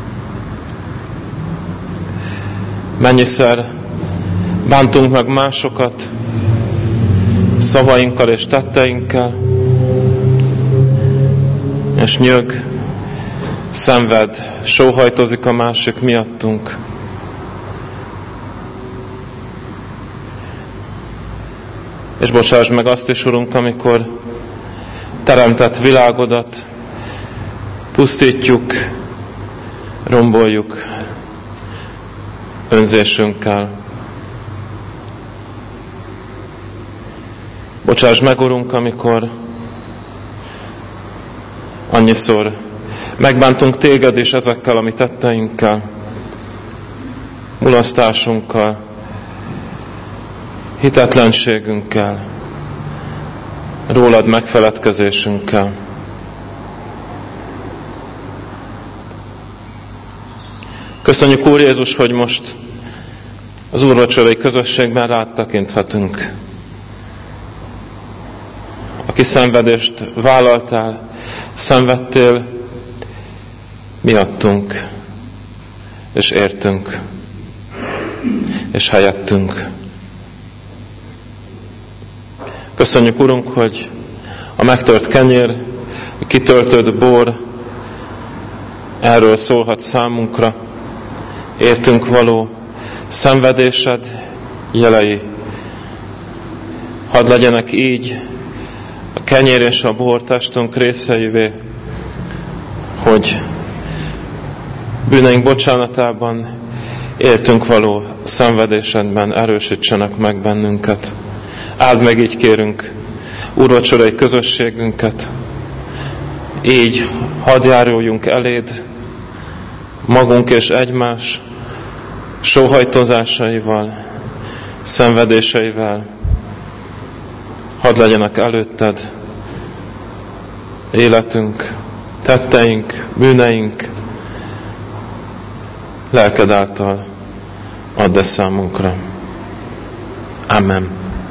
Mennyiszer bántunk meg másokat szavainkkal és tetteinkkel, és nyög, szenved, sóhajtozik a másik miattunk. És bocsáss meg azt is, Urunk, amikor teremtett világodat pusztítjuk, romboljuk önzésünkkel. Bocsáss meg, Urunk, amikor annyiszor megbántunk Téged is ezekkel a mi tetteinkkel, mulasztásunkkal, hitetlenségünkkel, rólad megfeledkezésünkkel. Köszönjük, Úr Jézus, hogy most az úrvacsorai közösségben rád tekinthetünk. Aki szenvedést vállaltál, szenvedtél miattunk, és értünk, és helyettünk. Köszönjük, Urunk, hogy a megtört kenyér, a kitöltött bor erről szólhat számunkra. Értünk való szenvedésed jelei. Hadd legyenek így a kenyér és a bor testünk részeivé, hogy bűneink bocsánatában, értünk való szenvedésedben erősítsenek meg bennünket. Áld meg, így kérünk, úrvacsorai közösségünket. Így hadd járuljunk eléd, magunk és egymás sóhajtozásaival, szenvedéseivel. Hadd legyenek előtted életünk, tetteink, bűneink, lelked által add ezt számunkra. Amen.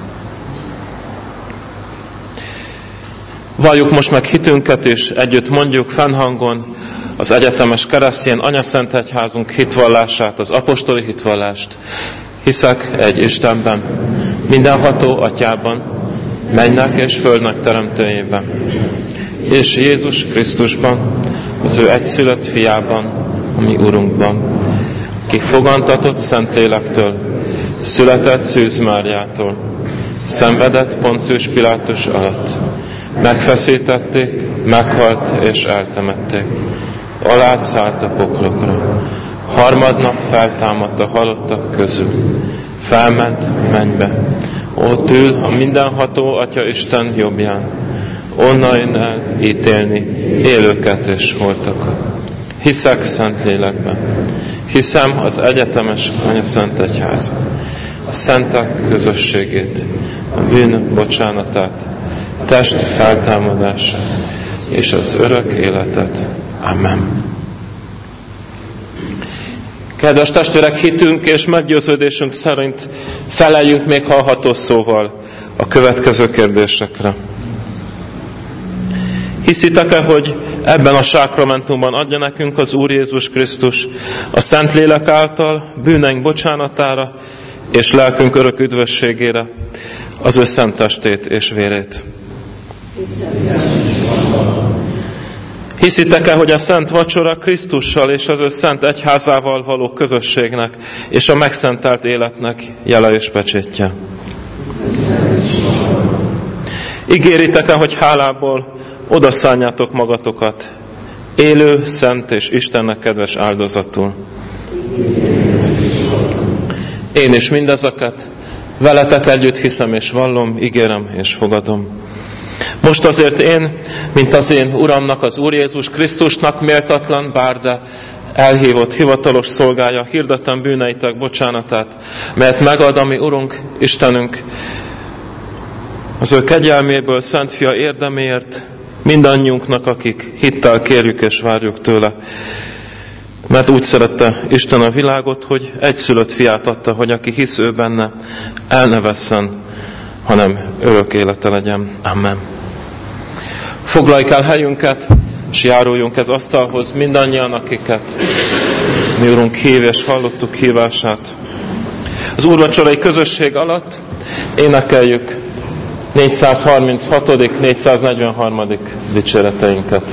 Valljuk most meg hitünket, és együtt mondjuk fennhangon az egyetemes keresztény anyaszentegyházunk hitvallását, az apostoli hitvallást. Hiszek egy Istenben, mindenható Atyában, mennek és földnek teremtőjében, és Jézus Krisztusban, az ő egyszülött fiában, a mi Urunkban, aki fogantatott Szentlélektől, született Szűz Máriától, szenvedett Poncius Pilátus alatt, megfeszítették, meghalt és eltemették, alászállt a poklokra, harmadnap feltámadt a halottak közül, felment mennybe, ott ül a mindenható Atya Isten jobbján, onnan jön el ítélni élőket és holtakat. Hiszek Szentlélekben, hiszem az egyetemes Anyaszent Egyházat, a szentek közösségét, a bűn bocsánatát, test feltámadását és az örök életet. Amen. Kedves testvérek, hitünk és meggyőződésünk szerint feleljünk még hallható szóval a következő kérdésekre. Hiszitek-e, hogy ebben a sákramentumban adja nekünk az Úr Jézus Krisztus a Szentlélek által bűneink bocsánatára és lelkünk örök üdvösségére az ő szent testét és vérét? Hiszitek-e, hogy a Szent Vacsora Krisztussal és az ő Szent Egyházával való közösségnek és a megszentelt életnek jele és pecsétje? Ígéritek-e, hogy hálából odaszálljátok magatokat élő, szent és Istennek kedves áldozatul? Én is mindezeket veletek együtt hiszem és vallom, ígérem és fogadom. Most azért én, mint az én Uramnak, az Úr Jézus Krisztusnak méltatlan, bár de elhívott hivatalos szolgája, hirdetem bűneitek bocsánatát, mert megad a mi Urunk, Istenünk, az ő kegyelméből, Szent Fia érdeméért, mindannyiunknak, akik hittel kérjük és várjuk tőle. Mert úgy szerette Isten a világot, hogy egyszülött fiát adta, hogy aki hisz ő benne, el ne vesszen, hanem örök élete legyen. Amen. Foglaljuk el helyünket, és járuljunk ez asztalhoz mindannyian, akiket mi Urunk hív, és hallottuk hívását. Az úrvacsorai közösség alatt énekeljük 436., 443. dicséreteinket.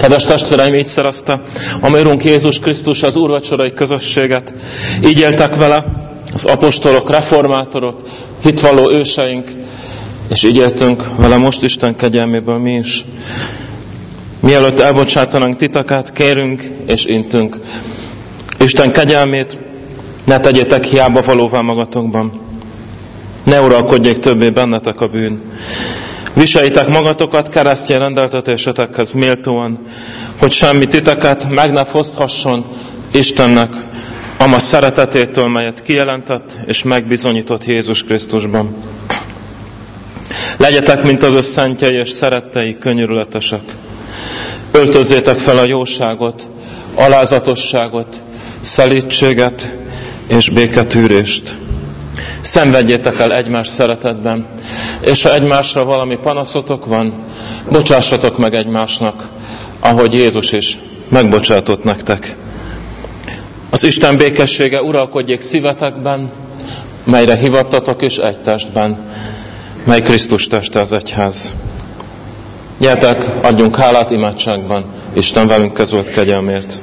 Kedves testvéreim, így szerezte a mi Urunk Jézus Krisztus az úrvacsorai közösséget. Így éltek vele az apostolok, reformátorok, hitvalló őseink, és így éltünk vele most Isten kegyelméből mi is. Mielőtt elbocsátanánk titeket, kérünk és intünk. Isten kegyelmét ne tegyétek hiába valóvá magatokban. Ne uralkodjék többé bennetek a bűn. Viseljétek magatokat keresztény rendeltetésetekhez méltóan, hogy semmi titeket meg ne foszthasson Istennek ama szeretetétől, melyet kijelentett és megbizonyított Jézus Krisztusban. Legyetek, mint az ő szentjei és szerettei, könyörületesek. Öltözzétek fel a jóságot, alázatosságot, szelídséget és béketűrést. Szenvedjétek el egymás szeretetben, és ha egymásra valami panaszotok van, bocsássatok meg egymásnak, ahogy Jézus is megbocsátott nektek. Az Isten békessége uralkodjék szívetekben, melyre hivattatok is egy testben, mely Krisztus teste az egyház. Gyertek, adjunk hálát imádságban, Isten velünk közölt kegyelmért.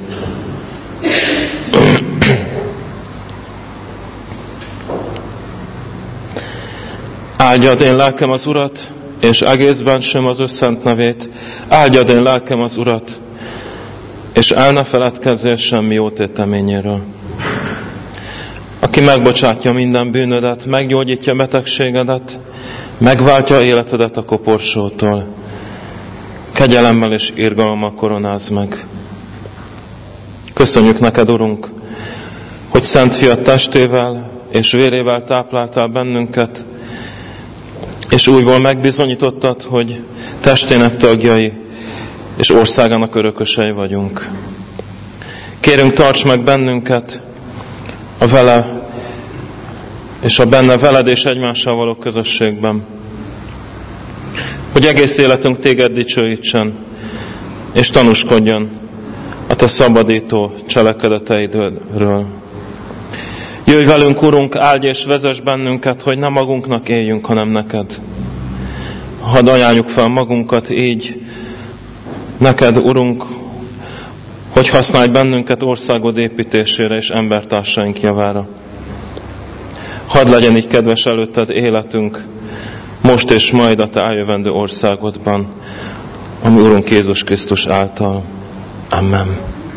Áldjad én lelkem az Urat, és egészben sem az ő szent nevét. Áldjad én lelkem az Urat, és el ne feledkezzél semmi jó téteményéről. Aki megbocsátja minden bűnödet, meggyógyítja betegségedet, megváltja életedet a koporsótól. Kegyelemmel és irgalommal koronázd meg. Köszönjük neked, Urunk, hogy Szent Fiad testével és vérével tápláltál bennünket, és újból megbizonyítottad, hogy testének tagjai és országának örökösei vagyunk. Kérünk, tarts meg bennünket a vele és a benne veled és egymással való közösségben, hogy egész életünk téged dicsőítsen, és tanúskodjon a te szabadító cselekedeteidről. Jöjj velünk, Urunk, áldj és vezess bennünket, hogy ne magunknak éljünk, hanem neked. Hadd ajánljuk fel magunkat így neked, Urunk, hogy használj bennünket országod építésére és embertársaink javára. Hadd legyen így kedves előtted életünk, most és majd a te eljövendő országodban, ami Urunk Jézus Krisztus által. Amen.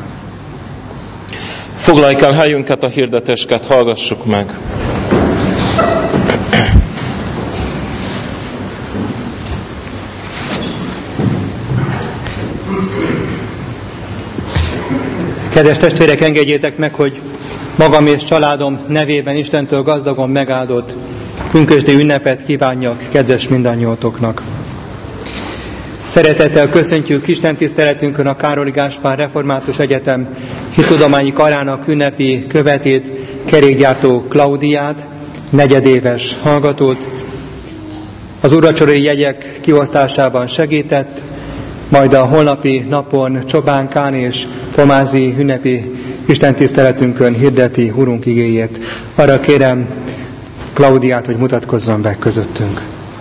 Foglaljuk el helyünket, a hirdetésket hallgassuk meg. Kedves testvérek, engedjétek meg, hogy magam és családom nevében Istentől gazdagon megáldott pünkösdi ünnepet kívánjak kedves mindannyiótoknak. Szeretettel köszöntjük Isten tiszteletünkön a Károly Gáspár Református Egyetem hittudományi karának ünnepi követét, kerékgyártó Klaudiát, negyedéves hallgatót. Az úrvacsorai jegyek kiosztásában segített, majd a holnapi napon Csobánkán és Pomázi ünnepi istentiszteletünkön hirdeti Urunk igéjét. Arra kérem Klaudiát, hogy mutatkozzon be közöttünk.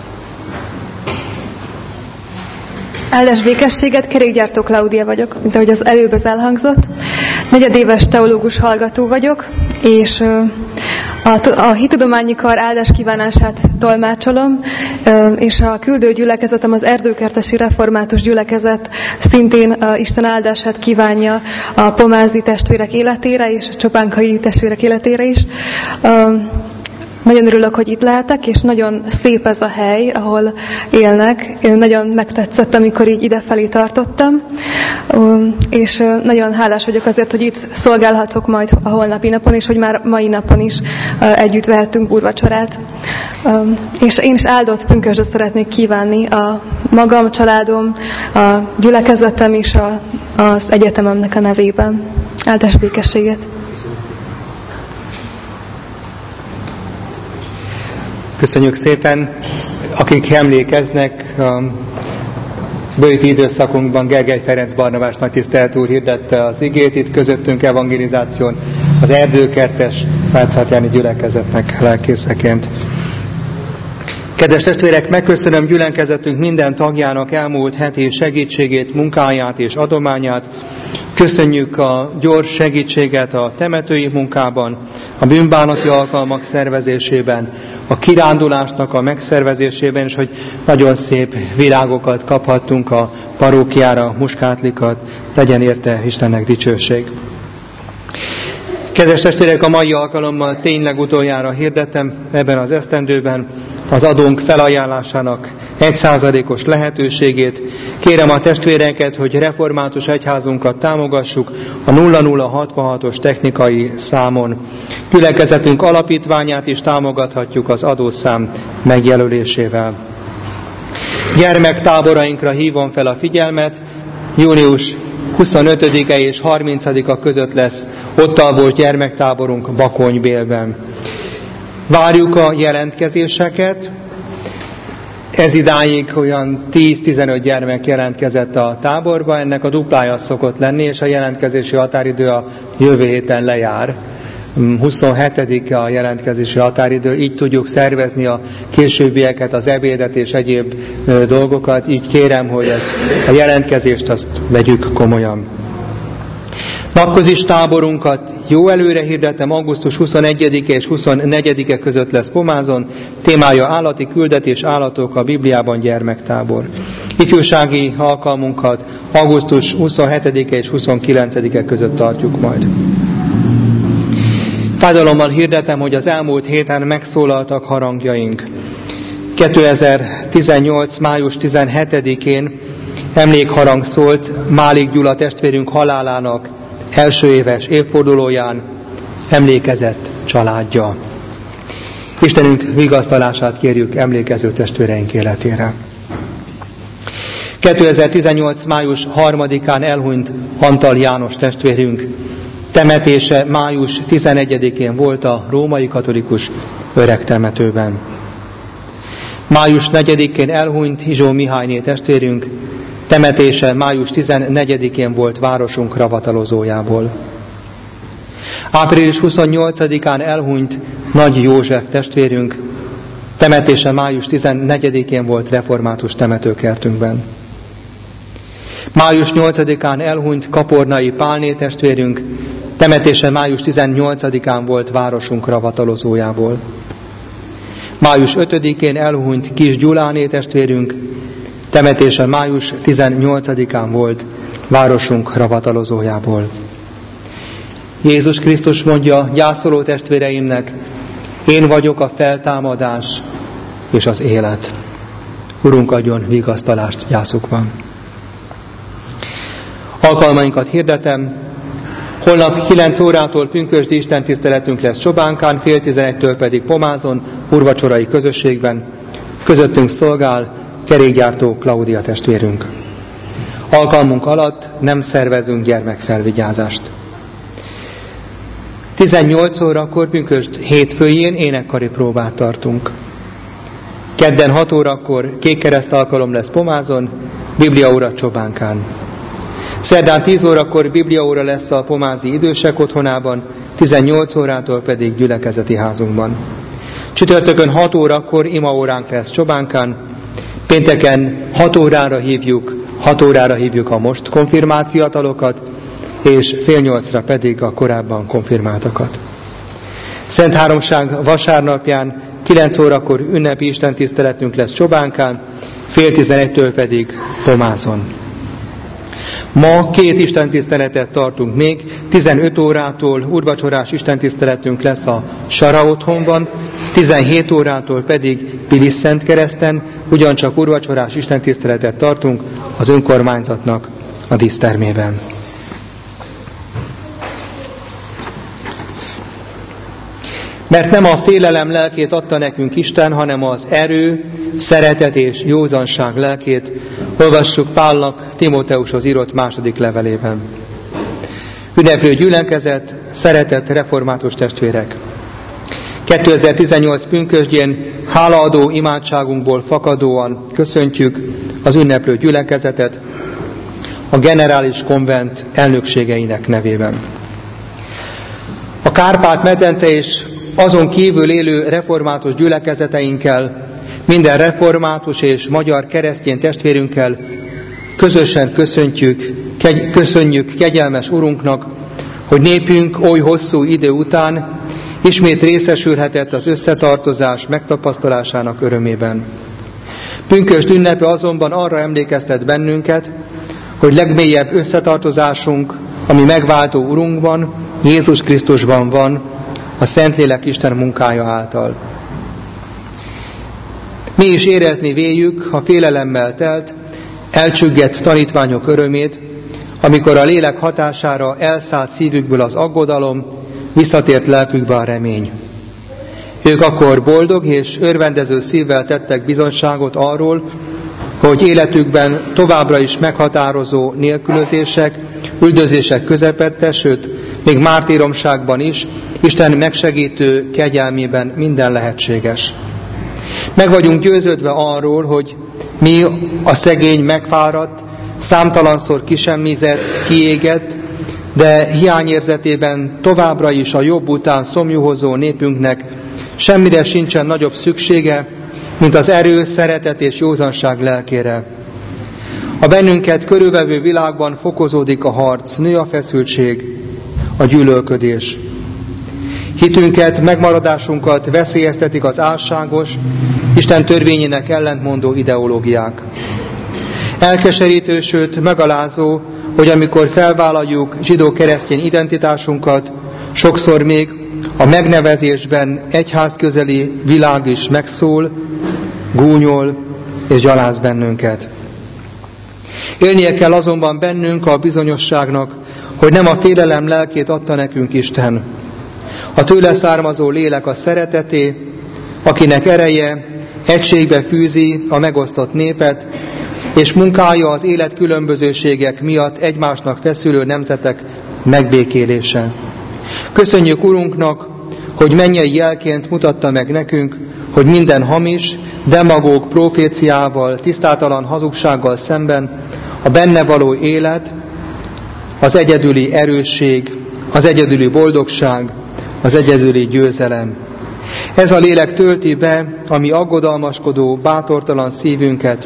Áldás békességet, kerékgyártó Klaudia vagyok, mint ahogy az előbb az elhangzott. Negyedéves teológus hallgató vagyok, és a hittudományi kar áldás kívánását tolmácsolom, és a küldő gyülekezetem, az Erdőkertesi Református Gyülekezet szintén Isten áldását kívánja a pomázi testvérek életére, és a csopánkai testvérek életére is. Nagyon örülök, hogy itt lehetek, és nagyon szép ez a hely, ahol élnek. Én nagyon megtetszett, amikor így idefelé tartottam, és nagyon hálás vagyok azért, hogy itt szolgálhatok majd a holnapi napon, és hogy már mai napon is együtt vehettünk úrvacsorát. És én is áldott pünkösdöt szeretnék kívánni a magam, családom, a gyülekezetem és az egyetememnek a nevében. Áldás békességet! Köszönjük szépen! Akik emlékeznek, a bőti időszakunkban Gergely Ferenc Barnabás nagytisztelt úr hirdette az igét, itt közöttünk evangelizáción az Erdőkertes Rácz Jáni gyülekezetnek lelkészeként. Kedves testvérek, megköszönöm gyülekezetünk minden tagjának elmúlt heti segítségét, munkáját és adományát. Köszönjük a gyors segítséget a temetői munkában, a bűnbánati alkalmak szervezésében, a kirándulásnak a megszervezésében, és hogy nagyon szép virágokat kaphattunk a parókiára, muskátlikat, legyen érte Istennek dicsőség. Kedves testvérek, a mai alkalommal tényleg utoljára hirdettem ebben az esztendőben az adónk felajánlásának 1%-os lehetőségét. Kérem a testvéreket, hogy református egyházunkat támogassuk a 0066-os technikai számon. Gyülekezetünk alapítványát is támogathatjuk az adószám megjelölésével. Gyermektáborainkra hívom fel a figyelmet. Június 25-e és 30-a között lesz ottalbos gyermektáborunk Bakonybélben. Várjuk a jelentkezéseket. Ez idáig olyan 10-15 gyermek jelentkezett a táborba, ennek a duplája szokott lenni, és a jelentkezési határidő a jövő héten lejár. 27-e a jelentkezési határidő, így tudjuk szervezni a későbbieket, az ebédet és egyéb dolgokat, így kérem, hogy ezt a jelentkezést azt vegyük komolyan. Napközis táborunkat jó előre hirdetem, augusztus 21-e és 24-e között lesz Pomázon, témája állati küldetés, állatok a Bibliában gyermektábor. Ifjúsági alkalmunkat augusztus 27-e és 29-e között tartjuk majd. Fájdalommal hirdetem, hogy az elmúlt héten megszólaltak harangjaink. 2018. május 17-én emlékharang szólt Málik Gyula testvérünk halálának első éves évfordulóján, emlékezett családja. Istenünk vigasztalását kérjük emlékező testvéreink életére. 2018. május 3-án elhunyt Antal János testvérünk. Temetése május 11-én volt a római katolikus öregtemetőben. Május 4-én elhunyt Izsó Mihályné testvérünk. Temetése május 14-én volt városunk ravatalozójából. Április 28-án elhunyt Nagy József testvérünk. Temetése május 14-én volt református temetőkertünkben. Május 8-án elhunyt Kapornai Pálné testvérünk. Temetése május 18-án volt városunk ravatalozójából. Május 5-én elhunyt Kis Gyuláné testvérünk. Temetése május 18-án volt városunk ravatalozójából. Jézus Krisztus mondja gyászoló testvéreimnek, én vagyok a feltámadás és az élet. Urunk, adjon vigasztalást gyászukban. Alkalmainkat hirdetem. Holnap 9 órától pünkösdi istentiszteletünk lesz Csobánkán, fél 11-től pedig Pomázon, úrvacsorai közösségben. Közöttünk szolgál kerékgyártó Klaudia testvérünk. Alkalmunk alatt nem szervezünk gyermekfelvigyázást. 18 órakor pünkösd hétfőjén énekkari próbát tartunk. Kedden 6 órakor kékkereszt alkalom lesz Pomázon, bibliaóra Csobánkán. Szerdán 10 órakor bibliaóra lesz a pomázi idősek otthonában, 18 órától pedig gyülekezeti házunkban. Csütörtökön 6 órakor imaóránk lesz Csobánkán, pénteken 6 órára hívjuk a most konfirmált fiatalokat, és fél 8-ra pedig a korábban konfirmáltakat. Szent Háromság vasárnapján 9 órakor ünnepi istentiszteletünk lesz Csobánkán, fél 11-től pedig Pomázon. Ma 2 istentiszteletet tartunk még, 15 órától úrvacsorás istentiszteletünk lesz a Sara otthonban, 17 órától pedig Pilis-Szentkereszten, ugyancsak úrvacsorás istentiszteletet tartunk az önkormányzatnak a dísztermében. Mert nem a félelem lelkét adta nekünk Isten, hanem az erő, szeretet és józanság lelkét. Olvassuk Pálnak Timóteushoz írott második levelében. Ünneplő gyülekezet, szeretett református testvérek! 2018 pünkösdjén hálaadó imádságunkból fakadóan köszöntjük az ünneplő gyülekezetet a Generális Konvent elnökségeinek nevében. A Kárpát-medence és azon kívül élő református gyülekezeteinkkel minden református és magyar keresztény testvérünkkel közösen köszönjük kegyelmes Urunknak, hogy népünk oly hosszú idő után ismét részesülhetett az összetartozás megtapasztalásának örömében. Pünkösd ünnepe azonban arra emlékeztet bennünket, hogy legmélyebb összetartozásunk, ami megváltó Urunkban, Jézus Krisztusban van, a Szentlélek Isten munkája által. Mi is érezni véljük, ha félelemmel telt, elcsüggett tanítványok örömét, amikor a lélek hatására elszállt szívükből az aggodalom, visszatért lelkükbe a remény. Ők akkor boldog és örvendező szívvel tettek bizonyságot arról, hogy életükben továbbra is meghatározó nélkülözések, üldözések közepette, sőt, még mártíromságban is, Isten megsegítő kegyelmében minden lehetséges. Meg vagyunk győződve arról, hogy mi a szegény megfáradt, számtalanszor kisemmizett, kiégett, de hiányérzetében továbbra is a jobb után szomjuhozó népünknek semmire sincsen nagyobb szüksége, mint az erő, szeretet és józanság lelkére. A bennünket körülvevő világban fokozódik a harc, nő a feszültség, a gyűlölködés. Hitünket, megmaradásunkat veszélyeztetik az álságos, Isten törvényének ellentmondó ideológiák. Elkeserítő, sőt megalázó, hogy amikor felvállaljuk zsidó-keresztény identitásunkat, sokszor még a megnevezésben egyházközeli világ is megszól, gúnyol és gyaláz bennünket. Élnie kell azonban bennünk a bizonyosságnak, hogy nem a félelem lelkét adta nekünk Isten. A tőle származó lélek a szereteté, akinek ereje egységbe fűzi a megosztott népet, és munkája az élet különbözőségek miatt egymásnak feszülő nemzetek megbékélése. Köszönjük Urunknak, hogy mennyei jelként mutatta meg nekünk, hogy minden hamis, demagóg proféciával, tisztátalan hazugsággal szemben a benne való élet, az egyedüli erősség, az egyedüli boldogság, az egyedüli győzelem. Ez a lélek tölti be a mi aggodalmaskodó, bátortalan szívünket.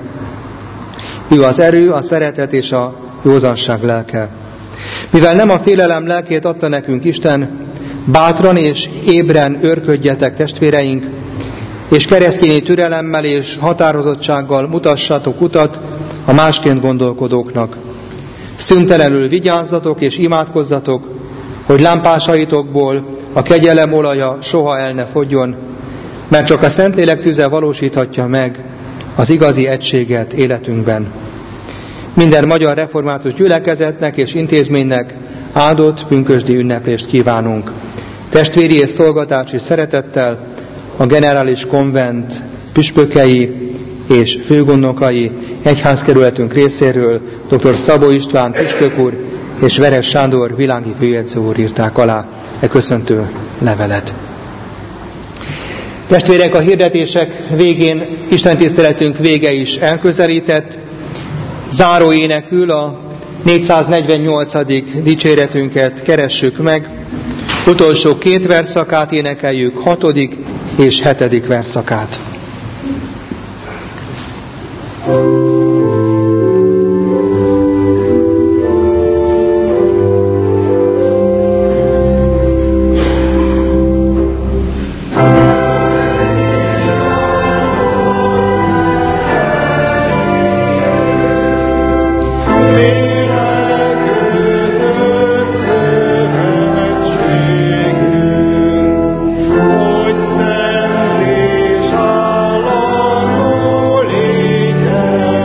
Ő az erő, a szeretet és a józanság lelke. Mivel nem a félelem lelkét adta nekünk Isten, bátran és ébren őrködjetek, testvéreink, és keresztényi türelemmel és határozottsággal mutassatok utat a másként gondolkodóknak. Szüntelenül vigyázzatok és imádkozzatok, hogy lámpásaitokból a kegyelem olaja soha el ne fogjon, mert csak a Szentlélek tüze valósíthatja meg az igazi egységet életünkben. Minden magyar református gyülekezetnek és intézménynek áldott pünkösdi ünneplést kívánunk. Testvéri és szolgatási szeretettel a Generális Konvent püspökei és főgondnokai egyházkerületünk részéről dr. Szabó István püspök úr és Veres Sándor világi főjegyző úr írták alá e köszöntő levelet. Testvérek, a hirdetések végén istentiszteletünk vége is elközelített. Záró énekül a 448. dicséretünket keressük meg. Utolsó 2 versszakát énekeljük, 6. és 7. versszakát. Szent és állandó légy.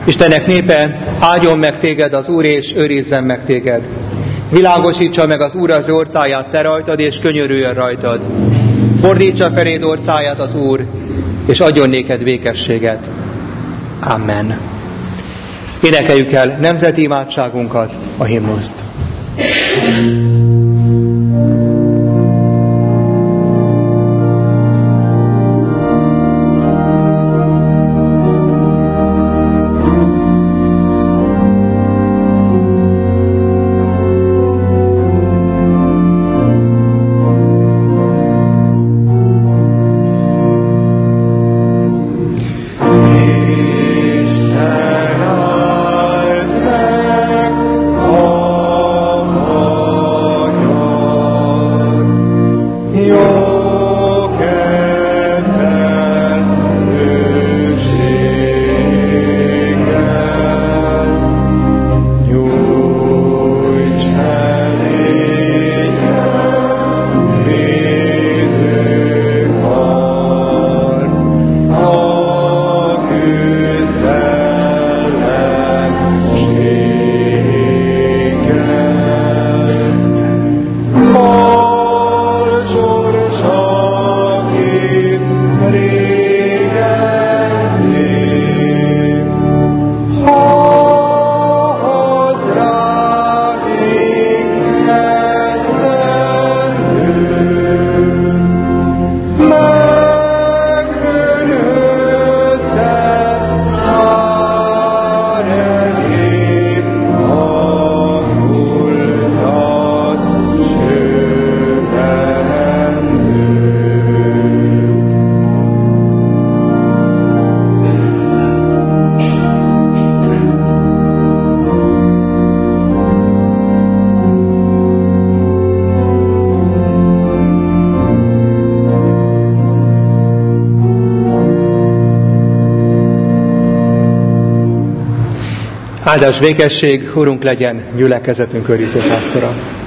Istenek népe, áldjon meg téged az Úr, és őrizzen meg téged. Világosítsa meg az Úr az orcáját te rajtad, és könyörüljön rajtad. Fordítsa feléd orcáját az Úr, és adjon néked békességet. Amen. Énekeljük el nemzeti imádságunkat, a himnuszt. Áldás békesség, Urunk legyen gyülekezetünk őriző pásztora.